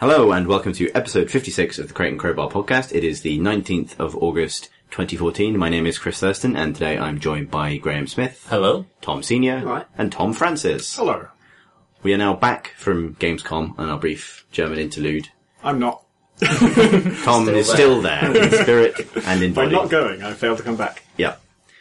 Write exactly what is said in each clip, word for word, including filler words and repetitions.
Hello and welcome to episode fifty-six of the Crate and Crowbar podcast. It is the nineteenth of August twenty fourteen. My name is Chris Thurston and today I'm joined by Graham Smith. Hello. Tom Senior Right. And Tom Francis. Hello. We are now back from Gamescom and our brief German interlude. I'm not. Tom Still is there. still there in spirit and in By body. not going, I failed to come back. Yeah.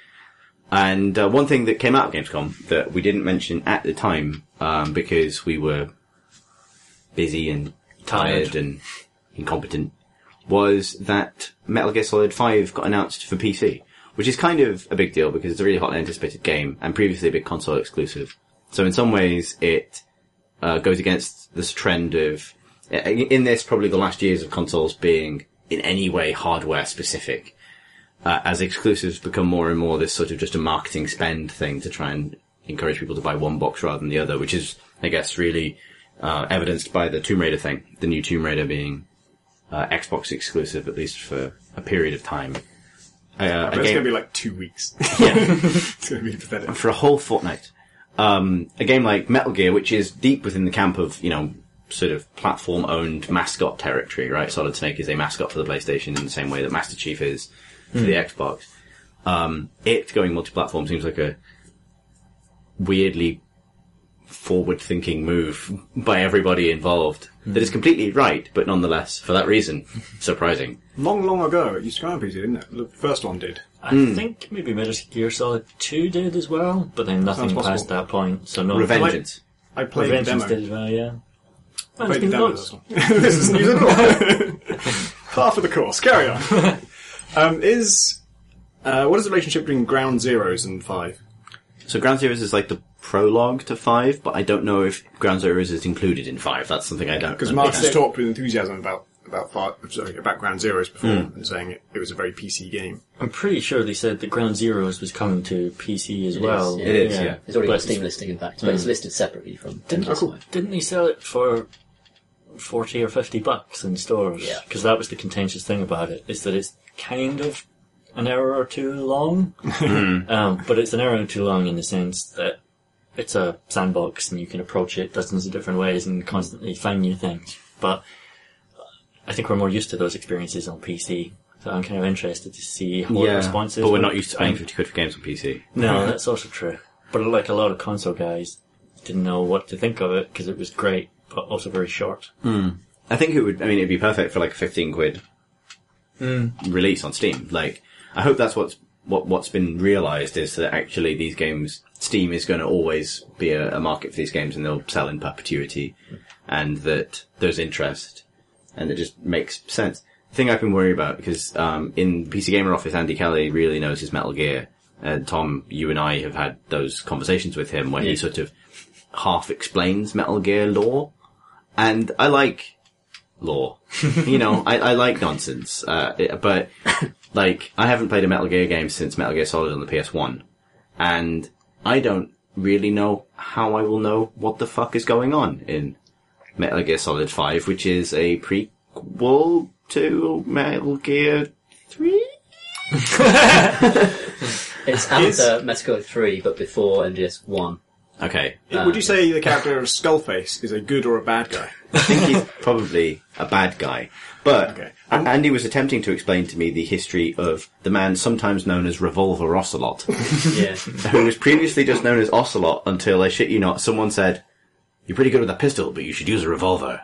And uh, one thing that came out of Gamescom that we didn't mention at the time um, because we were busy and tired, Tired. and incompetent was that Metal Gear Solid five got announced for P C, which is kind of a big deal because it's a really hotly anticipated game and previously a big console exclusive. So in some ways it uh, goes against this trend of, in this probably the last years of consoles being in any way hardware specific, uh, as exclusives become more and more this sort of just a marketing spend thing to try and encourage people to buy one box rather than the other, which is, I guess, really uh, evidenced by the Tomb Raider thing, the new Tomb Raider being uh, Xbox exclusive, at least for a period of time. Uh, But a it's game- going to be like two weeks. yeah, It's going to be pathetic. for a whole fortnight. Um, a game like Metal Gear, which is deep within the camp of, you know, sort of platform-owned mascot territory, right? Solid Snake is a mascot for the PlayStation in the same way that Master Chief is for the Xbox. Um, it going multi-platform seems like a weirdly forward-thinking move by everybody involved that is completely right, but nonetheless, for that reason, surprising. Long, long ago, it used to go on P C, didn't it? The first one did. I think maybe Metal Gear Solid two did as well, but then nothing Sounds past possible. that point. So no. Revengeance. I played the Revengeance demo. did as well, yeah. I Well, it's played the been demo loads. of this one. This is news at all. Half of the course. Carry on. um, is, uh, what is the relationship between Ground Zeroes and five? So Ground Zeroes is like the prologue to five, but I don't know if Ground Zeroes is included in five. That's something I don't Because know. Mark has Yeah. talked with enthusiasm about, about five, sorry, about Ground Zeroes before, and saying it, it was a very P C game. I'm pretty sure they said that Ground Zeroes was coming to P C as well. is, It is, yeah. It's already got a But Steam listing, in fact, but it's listed separately from. Didn't, Oh, cool. didn't they sell it for forty or fifty bucks in stores? Yeah. Because that was the contentious thing about it, is that it's kind of an hour or two long. um, but it's an hour or two long in the sense that it's a sandbox and you can approach it dozens of different ways and constantly find new things. But I think we're more used to those experiences on P C. So I'm kind of interested to see what the Yeah, response is. but we're when- not used to paying fifty quid for games on P C. No, that's also true. But like a lot of console guys didn't know what to think of it because it was great, but also very short. I think it would, I mean, it'd be perfect for like a fifteen quid release on Steam. Like, I hope that's what's, what, what's been realized is that actually these games, Steam is going to always be a, a market for these games and they'll sell in perpetuity and that there's interest and it just makes sense. The thing I've been worried about, because, um, in P C Gamer office, Andy Kelly really knows his Metal Gear. And Tom, you and I have had those conversations with him where he sort of half explains Metal Gear lore. And I like lore. you know, I, I like nonsense. Uh, it- but, like, I haven't played a Metal Gear game since Metal Gear Solid on the P S one. And I don't really know how I will know what the fuck is going on in Metal Gear Solid five, which is a prequel to Metal Gear three? It's Is- after Metal Gear three, but before M G S one. Okay. Would you say the character of Skullface is a good or a bad guy? I think he's probably a bad guy. But Okay. A- Andy was attempting to explain to me the history of the man sometimes known as Revolver Ocelot, Yeah. who was previously just known as Ocelot until, I shit you not, someone said, "You're pretty good with a pistol, but you should use a revolver."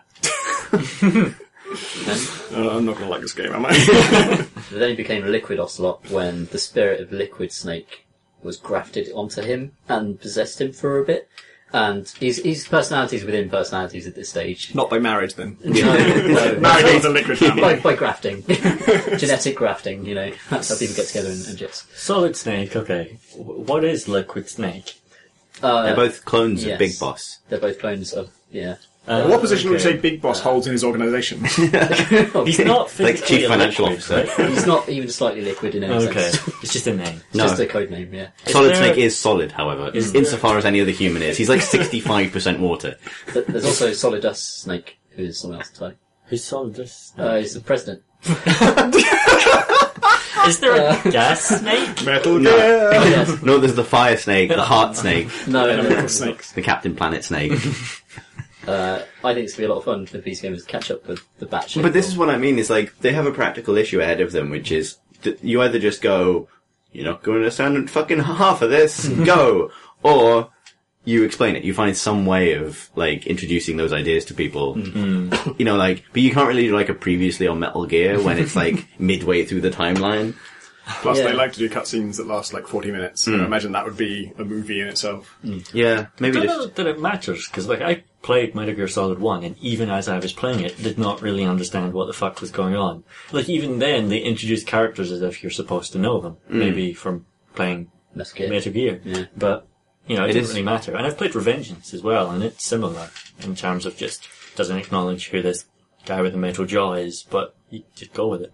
Uh, I'm not going to like this game, am I? But then he became Liquid Ocelot when the spirit of Liquid Snake was grafted onto him and possessed him for a bit. And his, his personalities within personalities at this stage. Not by marriage, then. No, no, Married into Liquid by, family. by grafting. Genetic grafting, you know. That's how people get together in M G S. Solid Snake, okay. W- What is Liquid Snake? Uh, They're both clones yes. of Big Boss. They're both clones of, yeah. Uh, What position would you say okay. Big Boss holds in his organisation? He's not physically Like Chief a Financial liquid, Officer. right? He's not even slightly liquid in any Okay, sense. it's just a name. It's No. just a code name, yeah. Solid there- Snake is solid, however, Is insofar as any other human is. He's like sixty-five percent water. But there's also Solid Dust Snake, who is someone else entirely. Who's Solid Dust? Uh, he's the president. Is there a gas snake? Metal No. Gear! Oh, yes. No, there's the Fire Snake, the Heart Snake, No, no, no. Snakes. the Captain Planet Snake. Uh, I think it's going to be a lot of fun for P C gamers to catch up with the batch. But this is what I mean, is like, they have a practical issue ahead of them, which is, that you either just go, you're not going to understand fucking half of this, go! Or, you explain it. You find some way of, like, introducing those ideas to people. Mm-hmm. You know, like, but you can't really do, like, a previously on Metal Gear when it's, like, midway through the timeline. Plus, Yeah. they like to do cutscenes that last like forty minutes. Mm. I imagine that would be a movie in itself. Mm. Yeah, maybe I don't just... know that it matters, because like I played Metal Gear Solid one, and even as I was playing it, did not really understand what the fuck was going on. Like even then, they introduced characters as if you're supposed to know them, Mm. maybe from playing Metal Gear. Metal Gear. Yeah. But you know, it, It didn't is- really matter. And I've played Revengeance as well, and it's similar in terms of just doesn't acknowledge who this guy with the metal jaw is, but you just go with it.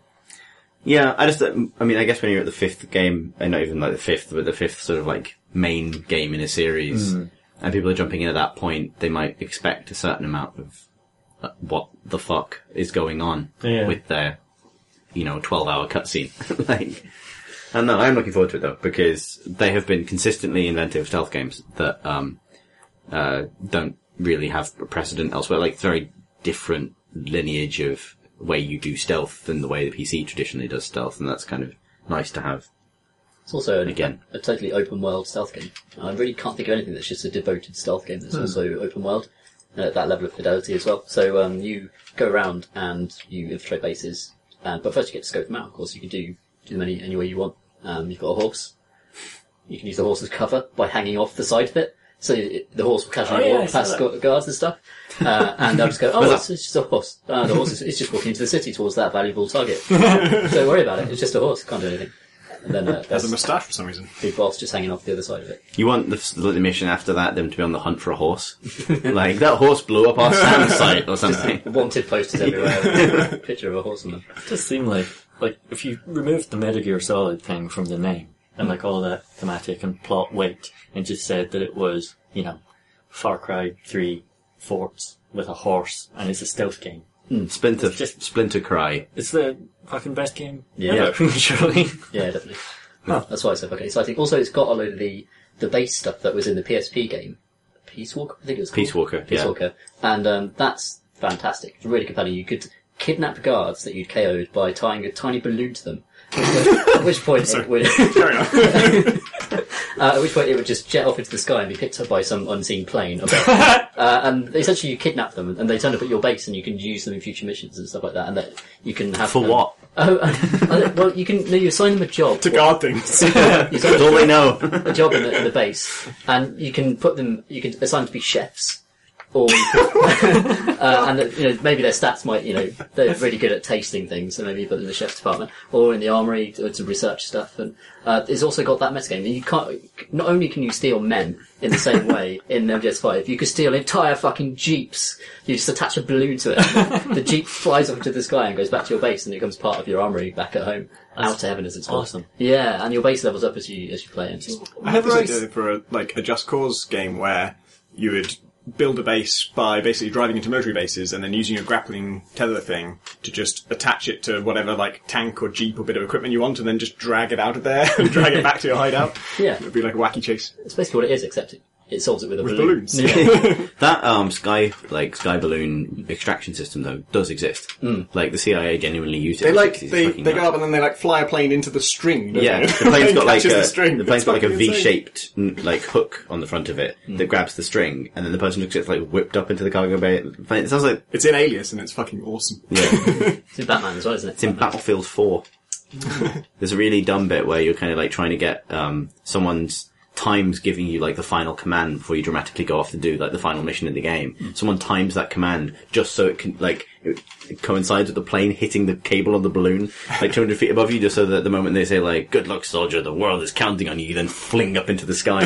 Yeah, I just, I mean, I guess when you're at the fifth game, and not even like the fifth, but the fifth sort of like main game in a series, Mm. and people are jumping in at that point, they might expect a certain amount of uh, what the fuck is going on Yeah. with their, you know, twelve hour cutscene. Like, and no, I'm looking forward to it though, because they have been consistently inventive stealth games that, um, uh, don't really have a precedent elsewhere. Like, it's very different lineage of way you do stealth than the way the P C traditionally does stealth, and that's kind of nice to have. It's also an, Again. a, a totally open world stealth game. I really can't think of anything that's just a devoted stealth game that's also open world. Uh, at that level of fidelity as well. So um, you go around and you infiltrate bases, and, but first you get to scope them out, of course. You can do, do them any, any way you want. Um, you've got a horse. You can use the horse as cover by hanging off the side of it. So it, the horse will casually Oh, yeah, I walk saw past that. gu- guards and stuff. Uh, and they'll just go, oh, it's, it's just a horse. Uh, the horse is it's just walking into the city towards that valuable target. Don't worry about it. It's just a horse. Can't do anything. And then uh, Has there's a moustache for some reason. big boss just hanging off the other side of it. You want the, the mission after that, them to be on the hunt for a horse. Like, that horse blew up our sand site or something. Wanted posters everywhere. Picture of a horse on them. It does seem like, like, if you removed the Metal Gear Solid thing from the name, and like all that thematic and plot weight, and just said that it was, you know, Far Cry three forts with a horse, and it's a stealth game. Splinter, It's just- Splinter Cry. It's the fucking best game Yeah. ever, surely. Yeah, definitely. That's why I said okay. So I think also it's got a load of the, the base stuff that was in the P S P game. Peace Walker, I think it was called. Peace Walker, Peace yeah. Walker. And um, that's fantastic. It's really compelling. You could kidnap guards that you'd K O'd by tying a tiny balloon to them. At which point it would... Fair enough. Uh, at which point it would just jet off into the sky and be picked up by some unseen plane. above. uh, and essentially you kidnap them, and they turn up at your base, and you can use them in future missions and stuff like that. And that you can have For um, what? Oh, uh, well, you can. No, you assign them a job. To guard things. You assign That's all they know. a job in the, in the base, and you can put them. You can assign them to be chefs, or you can, uh, and uh, you know maybe their stats might you know they're really good at tasting things, so maybe you put them in the chef's department or in the armory to, to research stuff. And uh, it's also got that metagame. You can't. Not only can you steal men in the same way in M G S five, you could steal entire fucking jeeps. You just attach a balloon to it. The jeep flies up into the sky and goes back to your base, and it becomes part of your armory back at home. Out to heaven as it's called. awesome. Yeah, and your base levels up as you as you play. And just, I had this Right. idea for a, like a Just Cause game where you would build a base by basically driving into military bases and then using a grappling tether thing to just attach it to whatever like tank or jeep or bit of equipment you want, and then just drag it out of there and drag it back to your hideout. Yeah. It would be like a wacky chase. it's basically what it is, except it, it solves it with a With balloon. balloons. Yeah. That, um, sky, like, sky balloon extraction system, though, does exist. Like, the C I A genuinely use it. They in like the sixties. they It's fucking they go nuts. up and then they like fly a plane into the string. Doesn't Yeah, it? the plane's got like Catches a the string. the plane's It's got like a fucking insane. V-shaped n- like hook on the front of it that grabs the string, and then the person just gets like whipped up into the cargo bay. It sounds like It's in Alias and it's fucking awesome. yeah, It's in Batman as well, isn't it? it's in Battlefield four. There's a really dumb bit where you're kind of like trying to get um someone's times giving you like the final command before you dramatically go off to do like the final mission in the game. Someone times that command just so it can like it, it coincides with the plane hitting the cable on the balloon like two hundred feet above you, just so that at the moment they say like "Good luck, soldier, the world is counting on you," you then fling up into the sky.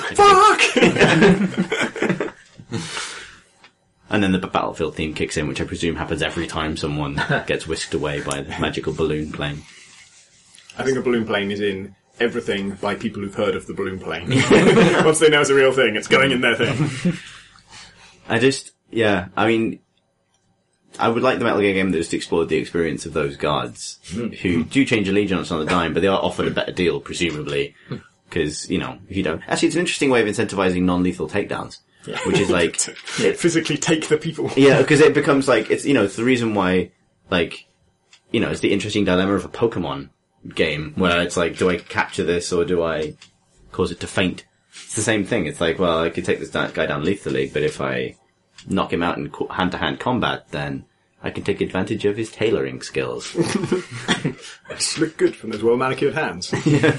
Fuck! And then the Battlefield theme kicks in, which I presume happens every time someone gets whisked away by the magical balloon plane. I think a balloon plane is in everything by people who've heard of the balloon plane. Once they know it's a real thing, it's going in their thing. I just, yeah, I mean, I would like the Metal Gear game that just explored the experience of those guards who do change allegiance on the dime, but they are offered a better deal, presumably. Because, you know, if you don't... Actually, it's an interesting way of incentivizing non-lethal takedowns. which is like physically take the people. yeah, because it becomes like it's you know it's the reason why like you know it's the interesting dilemma of a Pokemon game where it's like, do I capture this or do I cause it to faint? It's the same thing. It's like, well, I could take this guy down lethally, but if I knock him out in hand to hand combat, then I can take advantage of his tailoring skills. Just look good from those well manicured hands. Yeah.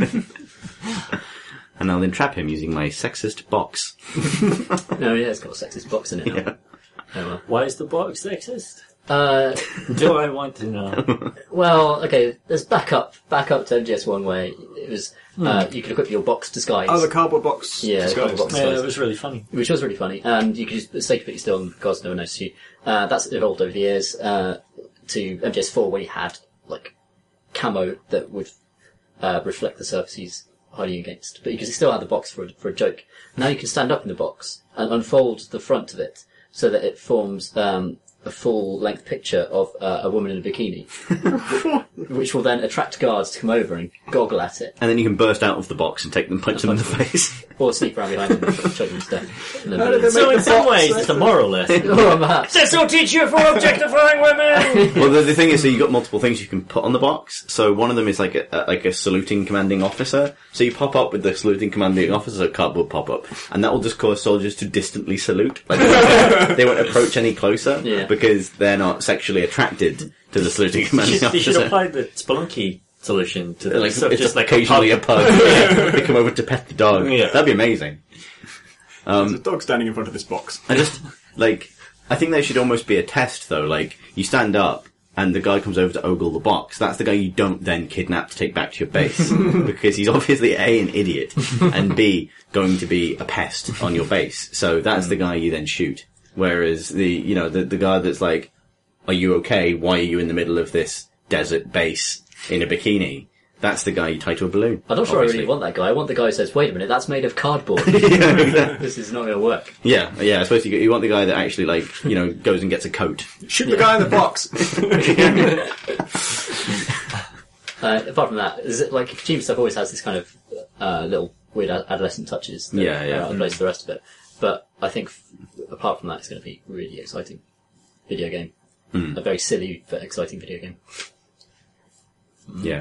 And I'll entrap him using my sexist box. No, yeah, it's got a sexist box in it now. Yeah. Oh, well. Why is the box sexist? Uh, Do I want to know? well, okay, there's backup, backup to M G S one where it was, uh, you could equip your box disguise. Oh, the cardboard box. Yeah, the disguise. cardboard box. Yeah, it was really funny. Which was really funny, and you could just stay completely still and God no one noticed you. Uh, that's evolved over the years, uh, to M G S four where you had, like, camo that would, uh, reflect the surface he's hiding against. But you could still have the box for a, for a joke. Now you can stand up in the box and unfold the front of it so that it forms, um, a full-length picture of uh, a woman in a bikini, which will then attract guards to come over and goggle at it, And then you can burst out of the box and take them, punch them in the face. or sneak around behind them and choke them to death. And then How did they So make in the some box ways, it's a moral lesson. oh, perhaps. This will teach you for objectifying women! Well, the, the thing is, so you've got multiple things you can put on the box. So one of them is like a, a like a saluting commanding officer. So you pop up with the saluting commanding officer, a cardboard pop up, and that will just cause soldiers to distantly salute. Like they won't, they won't approach any closer Yeah. because they're not sexually attracted to the saluting You commanding should, you should officer. apply the Spelunky solution to Like, this. So it's just like occasionally a a pug. Yeah, they come over to pet the dog. Yeah. That'd be amazing. There's a dog standing in front of this box. I just, like, I think there should almost be a test, though. Like, you stand up, and the guy comes over to ogle the box. That's the guy you don't then kidnap to take back to your base. Because he's obviously A, an idiot, and B, going to be a pest on your base. So that's the guy you then shoot. Whereas the, you know, the, the guy that's like, are you okay? Why are you in the middle of this desert base in a bikini? That's the guy you tie to a balloon. I'm not sure obviously. I really want that guy. I want the guy who says, wait a minute, that's made of cardboard. This is not going to work. Yeah, yeah, I suppose you, you want the guy that actually, like, you know, goes and gets a coat. Shoot the guy in the box. Uh, apart from that, is it like Kojima stuff always has this kind of uh, little weird ad- adolescent touches that Yeah, yeah. are out of place to the rest of it. But I think f- apart from that, it's going to be a really exciting video game. Hmm. A very silly but exciting video game. Yeah.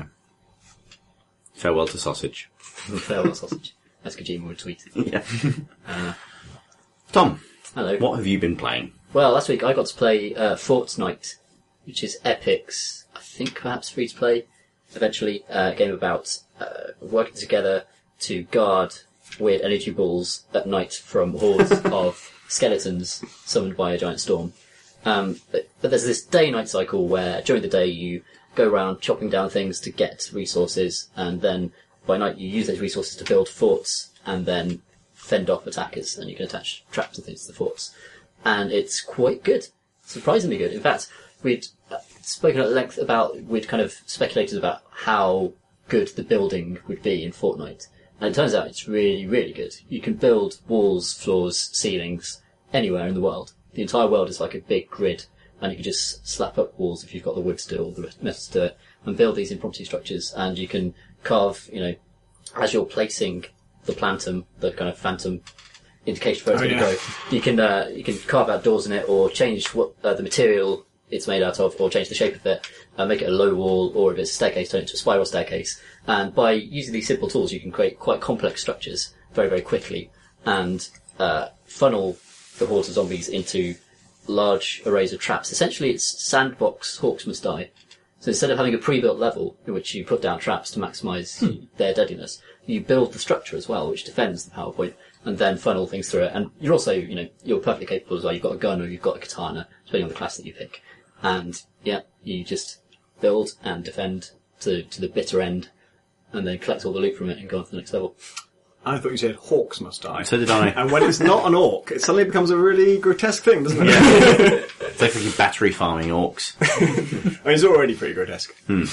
Farewell to sausage. Farewell sausage, as Kojima would tweet. Yeah. Uh, Tom, hello. what have you been playing? Well, last week I got to play uh, Fortnite, which is Epic's, I think perhaps free to play, eventually, uh, a game about uh, working together to guard weird energy balls at night from hordes of skeletons summoned by a giant storm. Um, but, but there's this day-night cycle where during the day you go around chopping down things to get resources, and then by night you use those resources to build forts and then fend off attackers, and you can attach traps and things to the forts. And it's quite good. Surprisingly good. In fact, we'd uh, spoken at length about, we'd kind of speculated about how good the building would be in Fortnite. And it turns out it's really, really good. You can build walls, floors, ceilings, anywhere in the world. The entire world is like a big grid, and you can just slap up walls if you've got the wood to do it, or the metal to do it, and build these impromptu structures. And you can carve, you know, as you're placing the plantum, the kind of phantom indication for where it's Oh, going yeah. to go, you can uh, you can carve out doors in it, or change what uh, the material it's made out of, or change the shape of it, uh, make it a low wall, or if it's a staircase, turn it into a spiral staircase. And by using these simple tools, you can create quite complex structures very, very quickly, and uh, funnel the hordes of zombies into large arrays of traps. Essentially, it's sandbox Hawks Must Die. So instead of having a pre-built level in which you put down traps to maximise Hmm. their deadliness, you build the structure as well, which defends the PowerPoint, and then funnel things through it. And you're also, you know, you're perfectly capable as well. You've got a gun or you've got a katana, depending on the class that you pick. And, yeah, you just build and defend to, to the bitter end, and then collect all the loot from it and go on to the next level. I thought you said hawks must die. So did I. And when it's not an orc, it suddenly becomes a really grotesque thing, doesn't it? It's like fucking battery farming orcs. I mean, it's already pretty grotesque.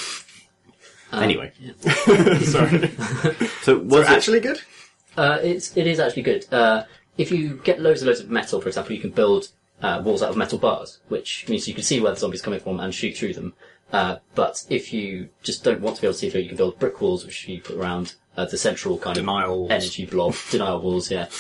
Anyway. Sorry. So was Was it it... actually good? Uh, it's, it is actually good. Uh, if you get loads and loads of metal, for example, you can build uh, walls out of metal bars, which means you can see where the zombies are coming from and shoot through them. Uh, but if you just don't want to be able to see through, you can build brick walls, which you put around uh, the central kind Denial of walls. energy blob, denial walls, yeah.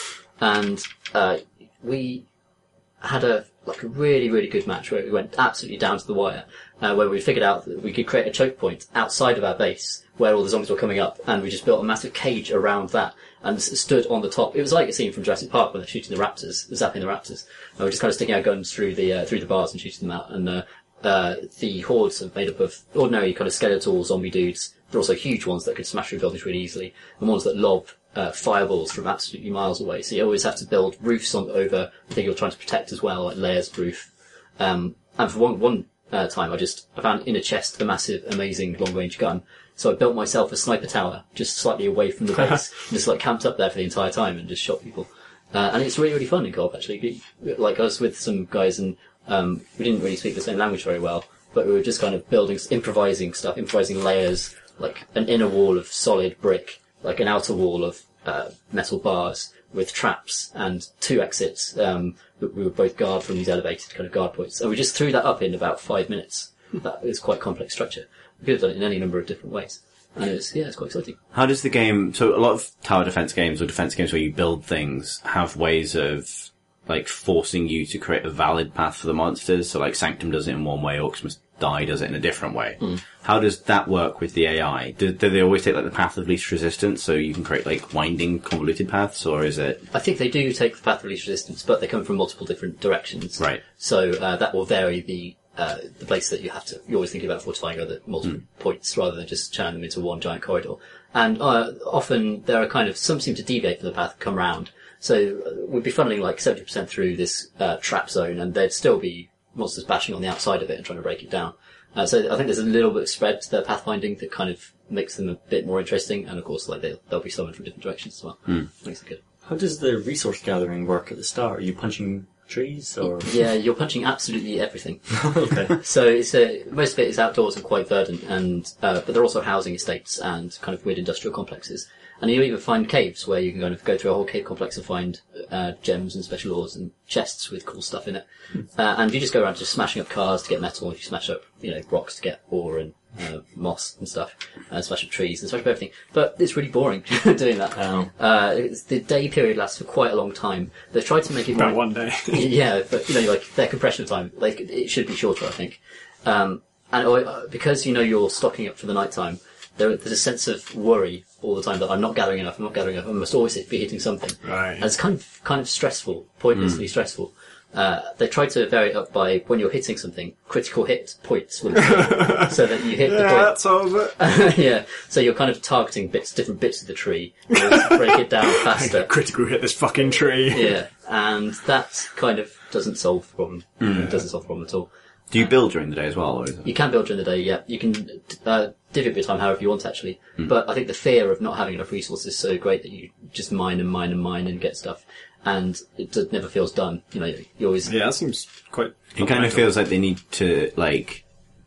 and uh, we had a like a really really good match where we went absolutely down to the wire, uh, where we figured out that we could create a choke point outside of our base where all the zombies were coming up, and we just built a massive cage around that and s- stood on the top. It was like a scene from Jurassic Park when they're shooting the raptors, zapping the raptors. And we're just kind of sticking our guns through the uh, through the bars and shooting them out. And uh, uh, the hordes are made up of ordinary kind of skeletal zombie dudes. They're also huge ones that could smash through buildings really easily, and ones that lob uh, fireballs from absolutely miles away. So you always have to build roofs on over the thing you're trying to protect as well, like layers of roof. Um, and for one one uh, time, I just I found in a chest a massive, amazing long-range gun. So I built myself a sniper tower just slightly away from the base, and just like camped up there for the entire time and just shot people. Uh, and it's really, really fun in co-op actually. Like I was with some guys and um, we didn't really speak the same language very well, but we were just kind of building, improvising stuff, improvising layers, like an inner wall of solid brick, like an outer wall of uh, metal bars with traps and two exits um, that we would both guard from these elevated kind of guard points. And we just threw that up in about five minutes. That is quite complex structure. We could have done it in any number of different ways. And it was, yeah, it's quite exciting. How does the game, so a lot of tower defense games or defense games where you build things have ways of, like, forcing you to create a valid path for the monsters. So, like, Sanctum does it in one way, Orcs Must Die does it in a different way. Mm. How does that work with the A I? Do, do they always take, like, the path of least resistance so you can create, like, winding, convoluted paths, or is it... I think they do take the path of least resistance, but they come from multiple different directions. Right. So, uh, that will vary the... Uh, the place that you have to, you're always thinking about fortifying other multiple mm. points rather than just churning them into one giant corridor. And uh, often there are kind of, some seem to deviate from the path, come round. So uh, we'd be funneling like seventy percent through this uh, trap zone, and there'd still be monsters bashing on the outside of it and trying to break it down. Uh, so I think there's a little bit of spread to their pathfinding that kind of makes them a bit more interesting, and of course like they'll, they'll be summoned from different directions as well. Mm. Makes it good. How does the resource gathering work at the start? Are you punching trees or? Yeah, you're punching absolutely everything. Okay. So it's a, most of it is outdoors and quite verdant, and uh, but they're also housing estates and kind of weird industrial complexes. And you even find caves where you can kind of go through a whole cave complex and find uh, gems and special ores and chests with cool stuff in it. Uh, and you just go around just smashing up cars to get metal. If you smash up, you know, rocks to get ore and uh, moss and stuff, and smash up trees and smash up everything. But it's really boring doing that. Oh. Uh, it's, the day period lasts for quite a long time. They've tried to make it more... About one day. Yeah, but you know, like their compression time, like it should be shorter, I think. Um, and uh, because you know you're stocking up for the night time, there, there's a sense of worry all the time that I'm not gathering enough, I'm not gathering enough, I must always be hitting something. Right. And it's kind of kind of stressful, pointlessly mm. stressful. Uh, they try to vary it up by when you're hitting something, critical hit points will appear, so that you hit yeah, the point. That solves it. Yeah, so you're kind of targeting bits, different bits of the tree, to break it down faster. Critical hit this fucking tree. Yeah, and that kind of doesn't solve the problem. Mm. It doesn't solve the problem at all. Do you build during the day as well, or is it? You can build during the day, yeah. You can uh, divvy up your time however you want, actually. Mm. But I think the fear of not having enough resources is so great that you just mine and mine and mine and get stuff. And it d- never feels done. You know, you always... Yeah, that seems quite... It kind of feels like they need to, like,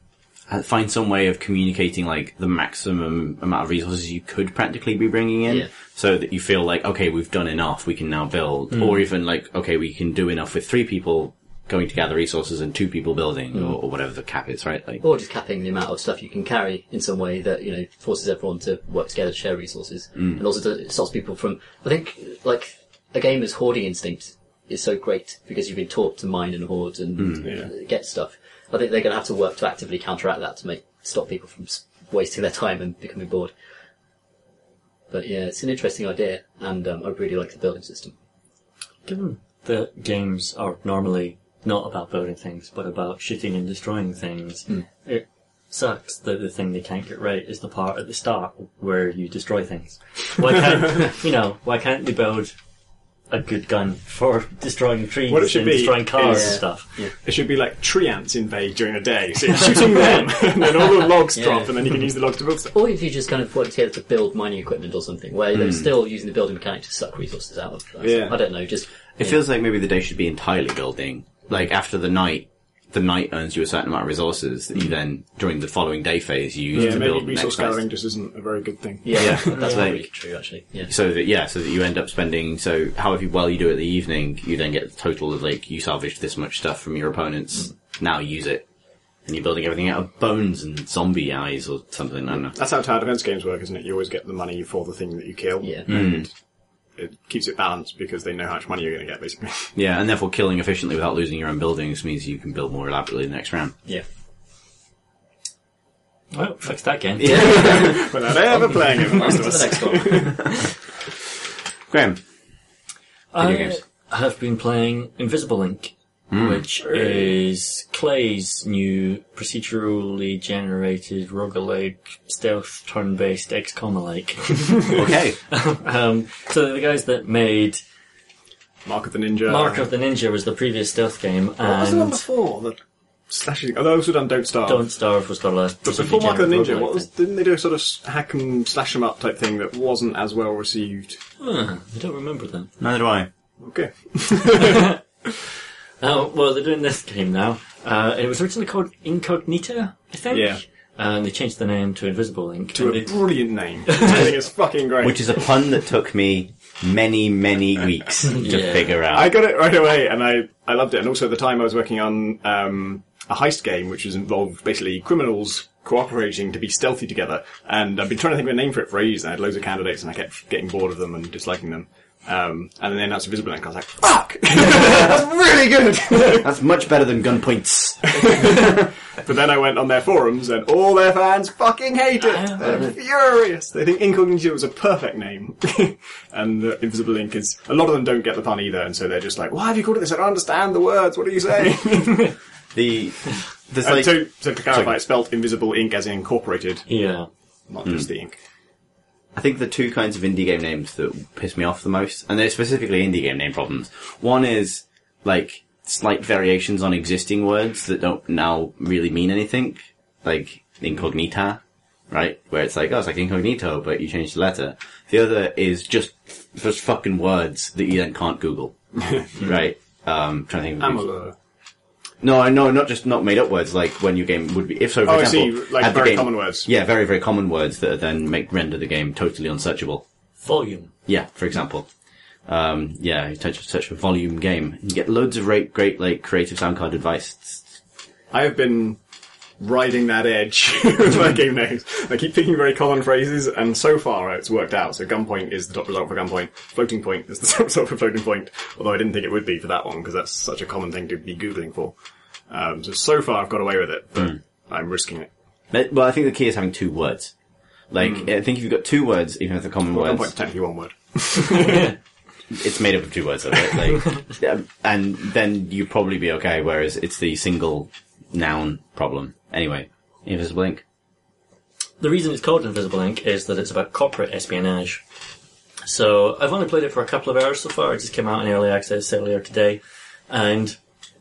find some way of communicating, like, the maximum amount of resources you could practically be bringing in. Yeah. So that you feel like, okay, we've done enough, we can now build. Mm. Or even like, okay, we can do enough with three people going to gather resources and two people building, mm. or, or whatever the cap is, right? Like, or just capping the amount of stuff you can carry in some way that, you know, forces everyone to work together to share resources. Mm. And also does, it stops people from... I think, like, a gamer's hoarding instinct is so great because you've been taught to mine and hoard and mm. yeah. get stuff. I think they're going to have to work to actively counteract that to make stop people from wasting their time and becoming bored. But yeah, it's an interesting idea, and um, I really like the building system. Given that games are normally not about building things, but about shooting and destroying things, mm. it sucks that the thing they can't get right is the part at the start where you destroy things. Why can't, you know, why can't they build a good gun for destroying trees what it should and be destroying cars is, and stuff? Yeah. It should be like tree ants invade during the day, so you're shooting them, and then all the logs yeah. drop, and then you can use the logs to build stuff. Or if you just kind of work together to build mining equipment or something, where they're mm. still using the building mechanic to suck resources out of us. Yeah. I don't know, just... It yeah. feels like maybe the day should be entirely building. Like, after the night, the night earns you a certain amount of resources that you then, during the following day phase, you use yeah, to maybe build the resource next phase. gathering just isn't a very good thing. Yeah, Yeah, that's that's really like- true, actually. Yeah. So that, yeah, so that you end up spending, so however well you do it the evening, you then get the total of, like, you salvaged this much stuff from your opponents, mm. now use it. And you're building everything out of bones and zombie eyes or something, I don't know. That's how tower defense games work, isn't it? You always get the money for the thing that you kill. Yeah. Mm. it keeps it balanced because they know how much money you're going to get, basically. Yeah, and therefore killing efficiently without losing your own buildings means you can build more elaborately the next round. Yeah. Well, fix that game. Without ever playing it, most of To the us. next one. Graham, I Video games. have been playing Invisible Ink, which is Clay's new procedurally generated roguelike stealth turn-based X COM-alike. okay. um, so the guys that made Mark of the Ninja. Mark of the Ninja was the previous stealth game, What was the one and before? The slashing. Oh, they also done Don't Starve. Don't Starve was the last. But before Mark of the Ninja, roguelike what was? thing. Didn't they do a sort of hack and slash 'em up type thing that wasn't as well received? Huh, I don't remember that. Neither do I. Okay. Oh, well, they're doing this game now. Uh, it was originally called Incognita, I think. Yeah. And they changed the name to Invisible Ink. To and a they- brilliant name. I think it's fucking great. Which is a pun that took me many, many weeks to Yeah. figure out. I got it right away, and I, I loved it. And also at the time I was working on um, a heist game, which was involved basically criminals cooperating to be stealthy together. And I've been trying to think of a name for it for ages, and I had loads of candidates, and I kept getting bored of them and disliking them. Um, and then that's Invisible Ink. I was like, fuck! That's really good! That's much better than Gunpoints. But then I went on their forums, and all their fans fucking hate it. They're furious. They think Incognito was a perfect name. And uh, Invisible Ink is... A lot of them don't get the pun either, and so they're just like, why have you called it this? I don't understand the words. What are you saying? the there's And like so, so to clarify, Sorry. it's spelled Invisible Ink as in incorporated, Yeah. not just the ink. I think the two kinds of indie game names that piss me off the most, and they're specifically indie game name problems. One is like slight variations on existing words that don't now really mean anything, like incognita, right? Where it's like, oh, it's like incognito, but you change the letter. The other is just just fucking words that you then can't Google, right? Um, trying to think. Of Amalur. No, no, not just not made up words. Like when your game would be, if so, for Oh, I example, see, like had the very game- common words. Yeah, very very common words that then make render the game totally unsearchable. Volume. Yeah, for example. Um, yeah, you touch such a volume game. You get loads of great, great, like, creative sound card advice. I have been riding that edge with my game names. I keep picking very common phrases, and so far it's worked out. So Gunpoint is the top result for Gunpoint. Floating Point is the top result for Floating Point, although I didn't think it would be for that one, because that's such a common thing to be Googling for. Um, so, so far I've got away with it, but I'm risking it. But, well, I think the key is having two words. Like, I think if you've got two words, even if they're common Well, words, Gunpoint's technically one word. it's made up of two words, though, right? Like, yeah, and then you'd probably be okay, whereas it's the single noun problem. Anyway, Invisible Ink. The reason it's called Invisible Ink is that it's about corporate espionage. So, I've only played it for a couple of hours so far. It just came out in early access earlier today. And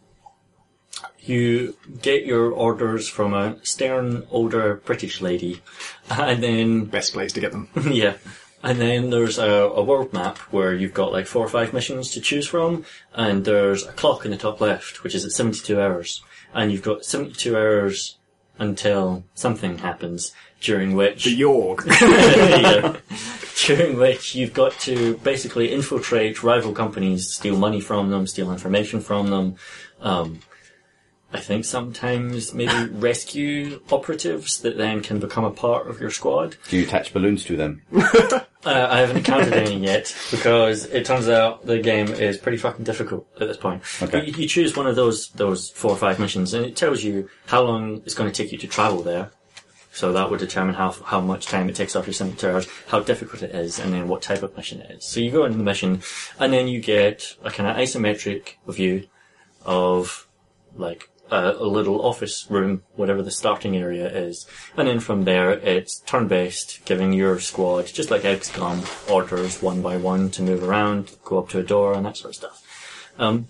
you get your orders from a stern, older British lady. And then, Best place to get them. yeah. And then there's a, a world map where you've got like four or five missions to choose from. And there's a clock in the top left, which is at seventy-two hours. And you've got seventy-two hours until something happens, during which... The Yorg. yeah, during which you've got to basically infiltrate rival companies, steal money from them, steal information from them. Um, I think sometimes maybe rescue operatives that then can become a part of your squad. Do you attach balloons to them? Uh, I haven't encountered any yet, because it turns out the game is pretty fucking difficult at this point. Okay. You, you choose one of those those four or five missions, and it tells you how long it's going to take you to travel there. So that would determine how how much time it takes off your seventy-two hours, how difficult it is, and then what type of mission it is. So you go into the mission, and then you get a kind of isometric view of, like, a, a little office room, whatever the starting area is. And then from there, it's turn-based, giving your squad, just like X COM, orders one by one to move around, go up to a door, and that sort of stuff. Um,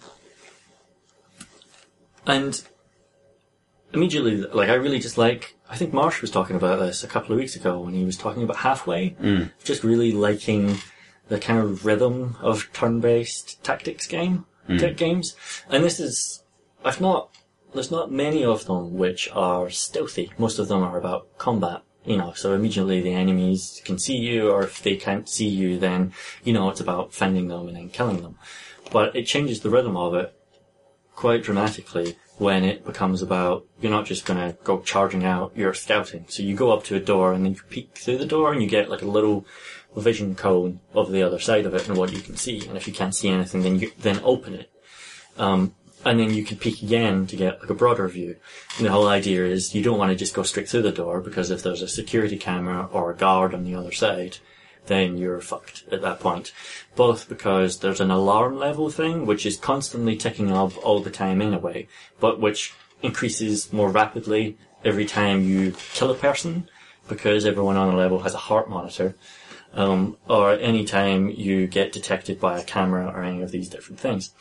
and immediately, like, I really just like, I think Marsh was talking about this a couple of weeks ago when he was talking about Halfway. Mm. Just really liking the kind of rhythm of turn-based tactics game, Mm. games. And this is, I've not, there's not many of them which are stealthy. Most of them are about combat, you know, so immediately the enemies can see you, or if they can't see you, then, you know, it's about finding them and then killing them. But it changes the rhythm of it quite dramatically when it becomes about, you're not just going to go charging out, you're scouting. So you go up to a door and then you peek through the door and you get like a little vision cone of the other side of it and what you can see. And if you can't see anything, then you then open it. Um, and then you can peek again to get like a broader view. And the whole idea is you don't want to just go straight through the door, because if there's a security camera or a guard on the other side, then you're fucked at that point. Both because there's an alarm level thing, which is constantly ticking up all the time anyway, but which increases more rapidly every time you kill a person, because everyone on a level has a heart monitor, um, or any time you get detected by a camera or any of these different things.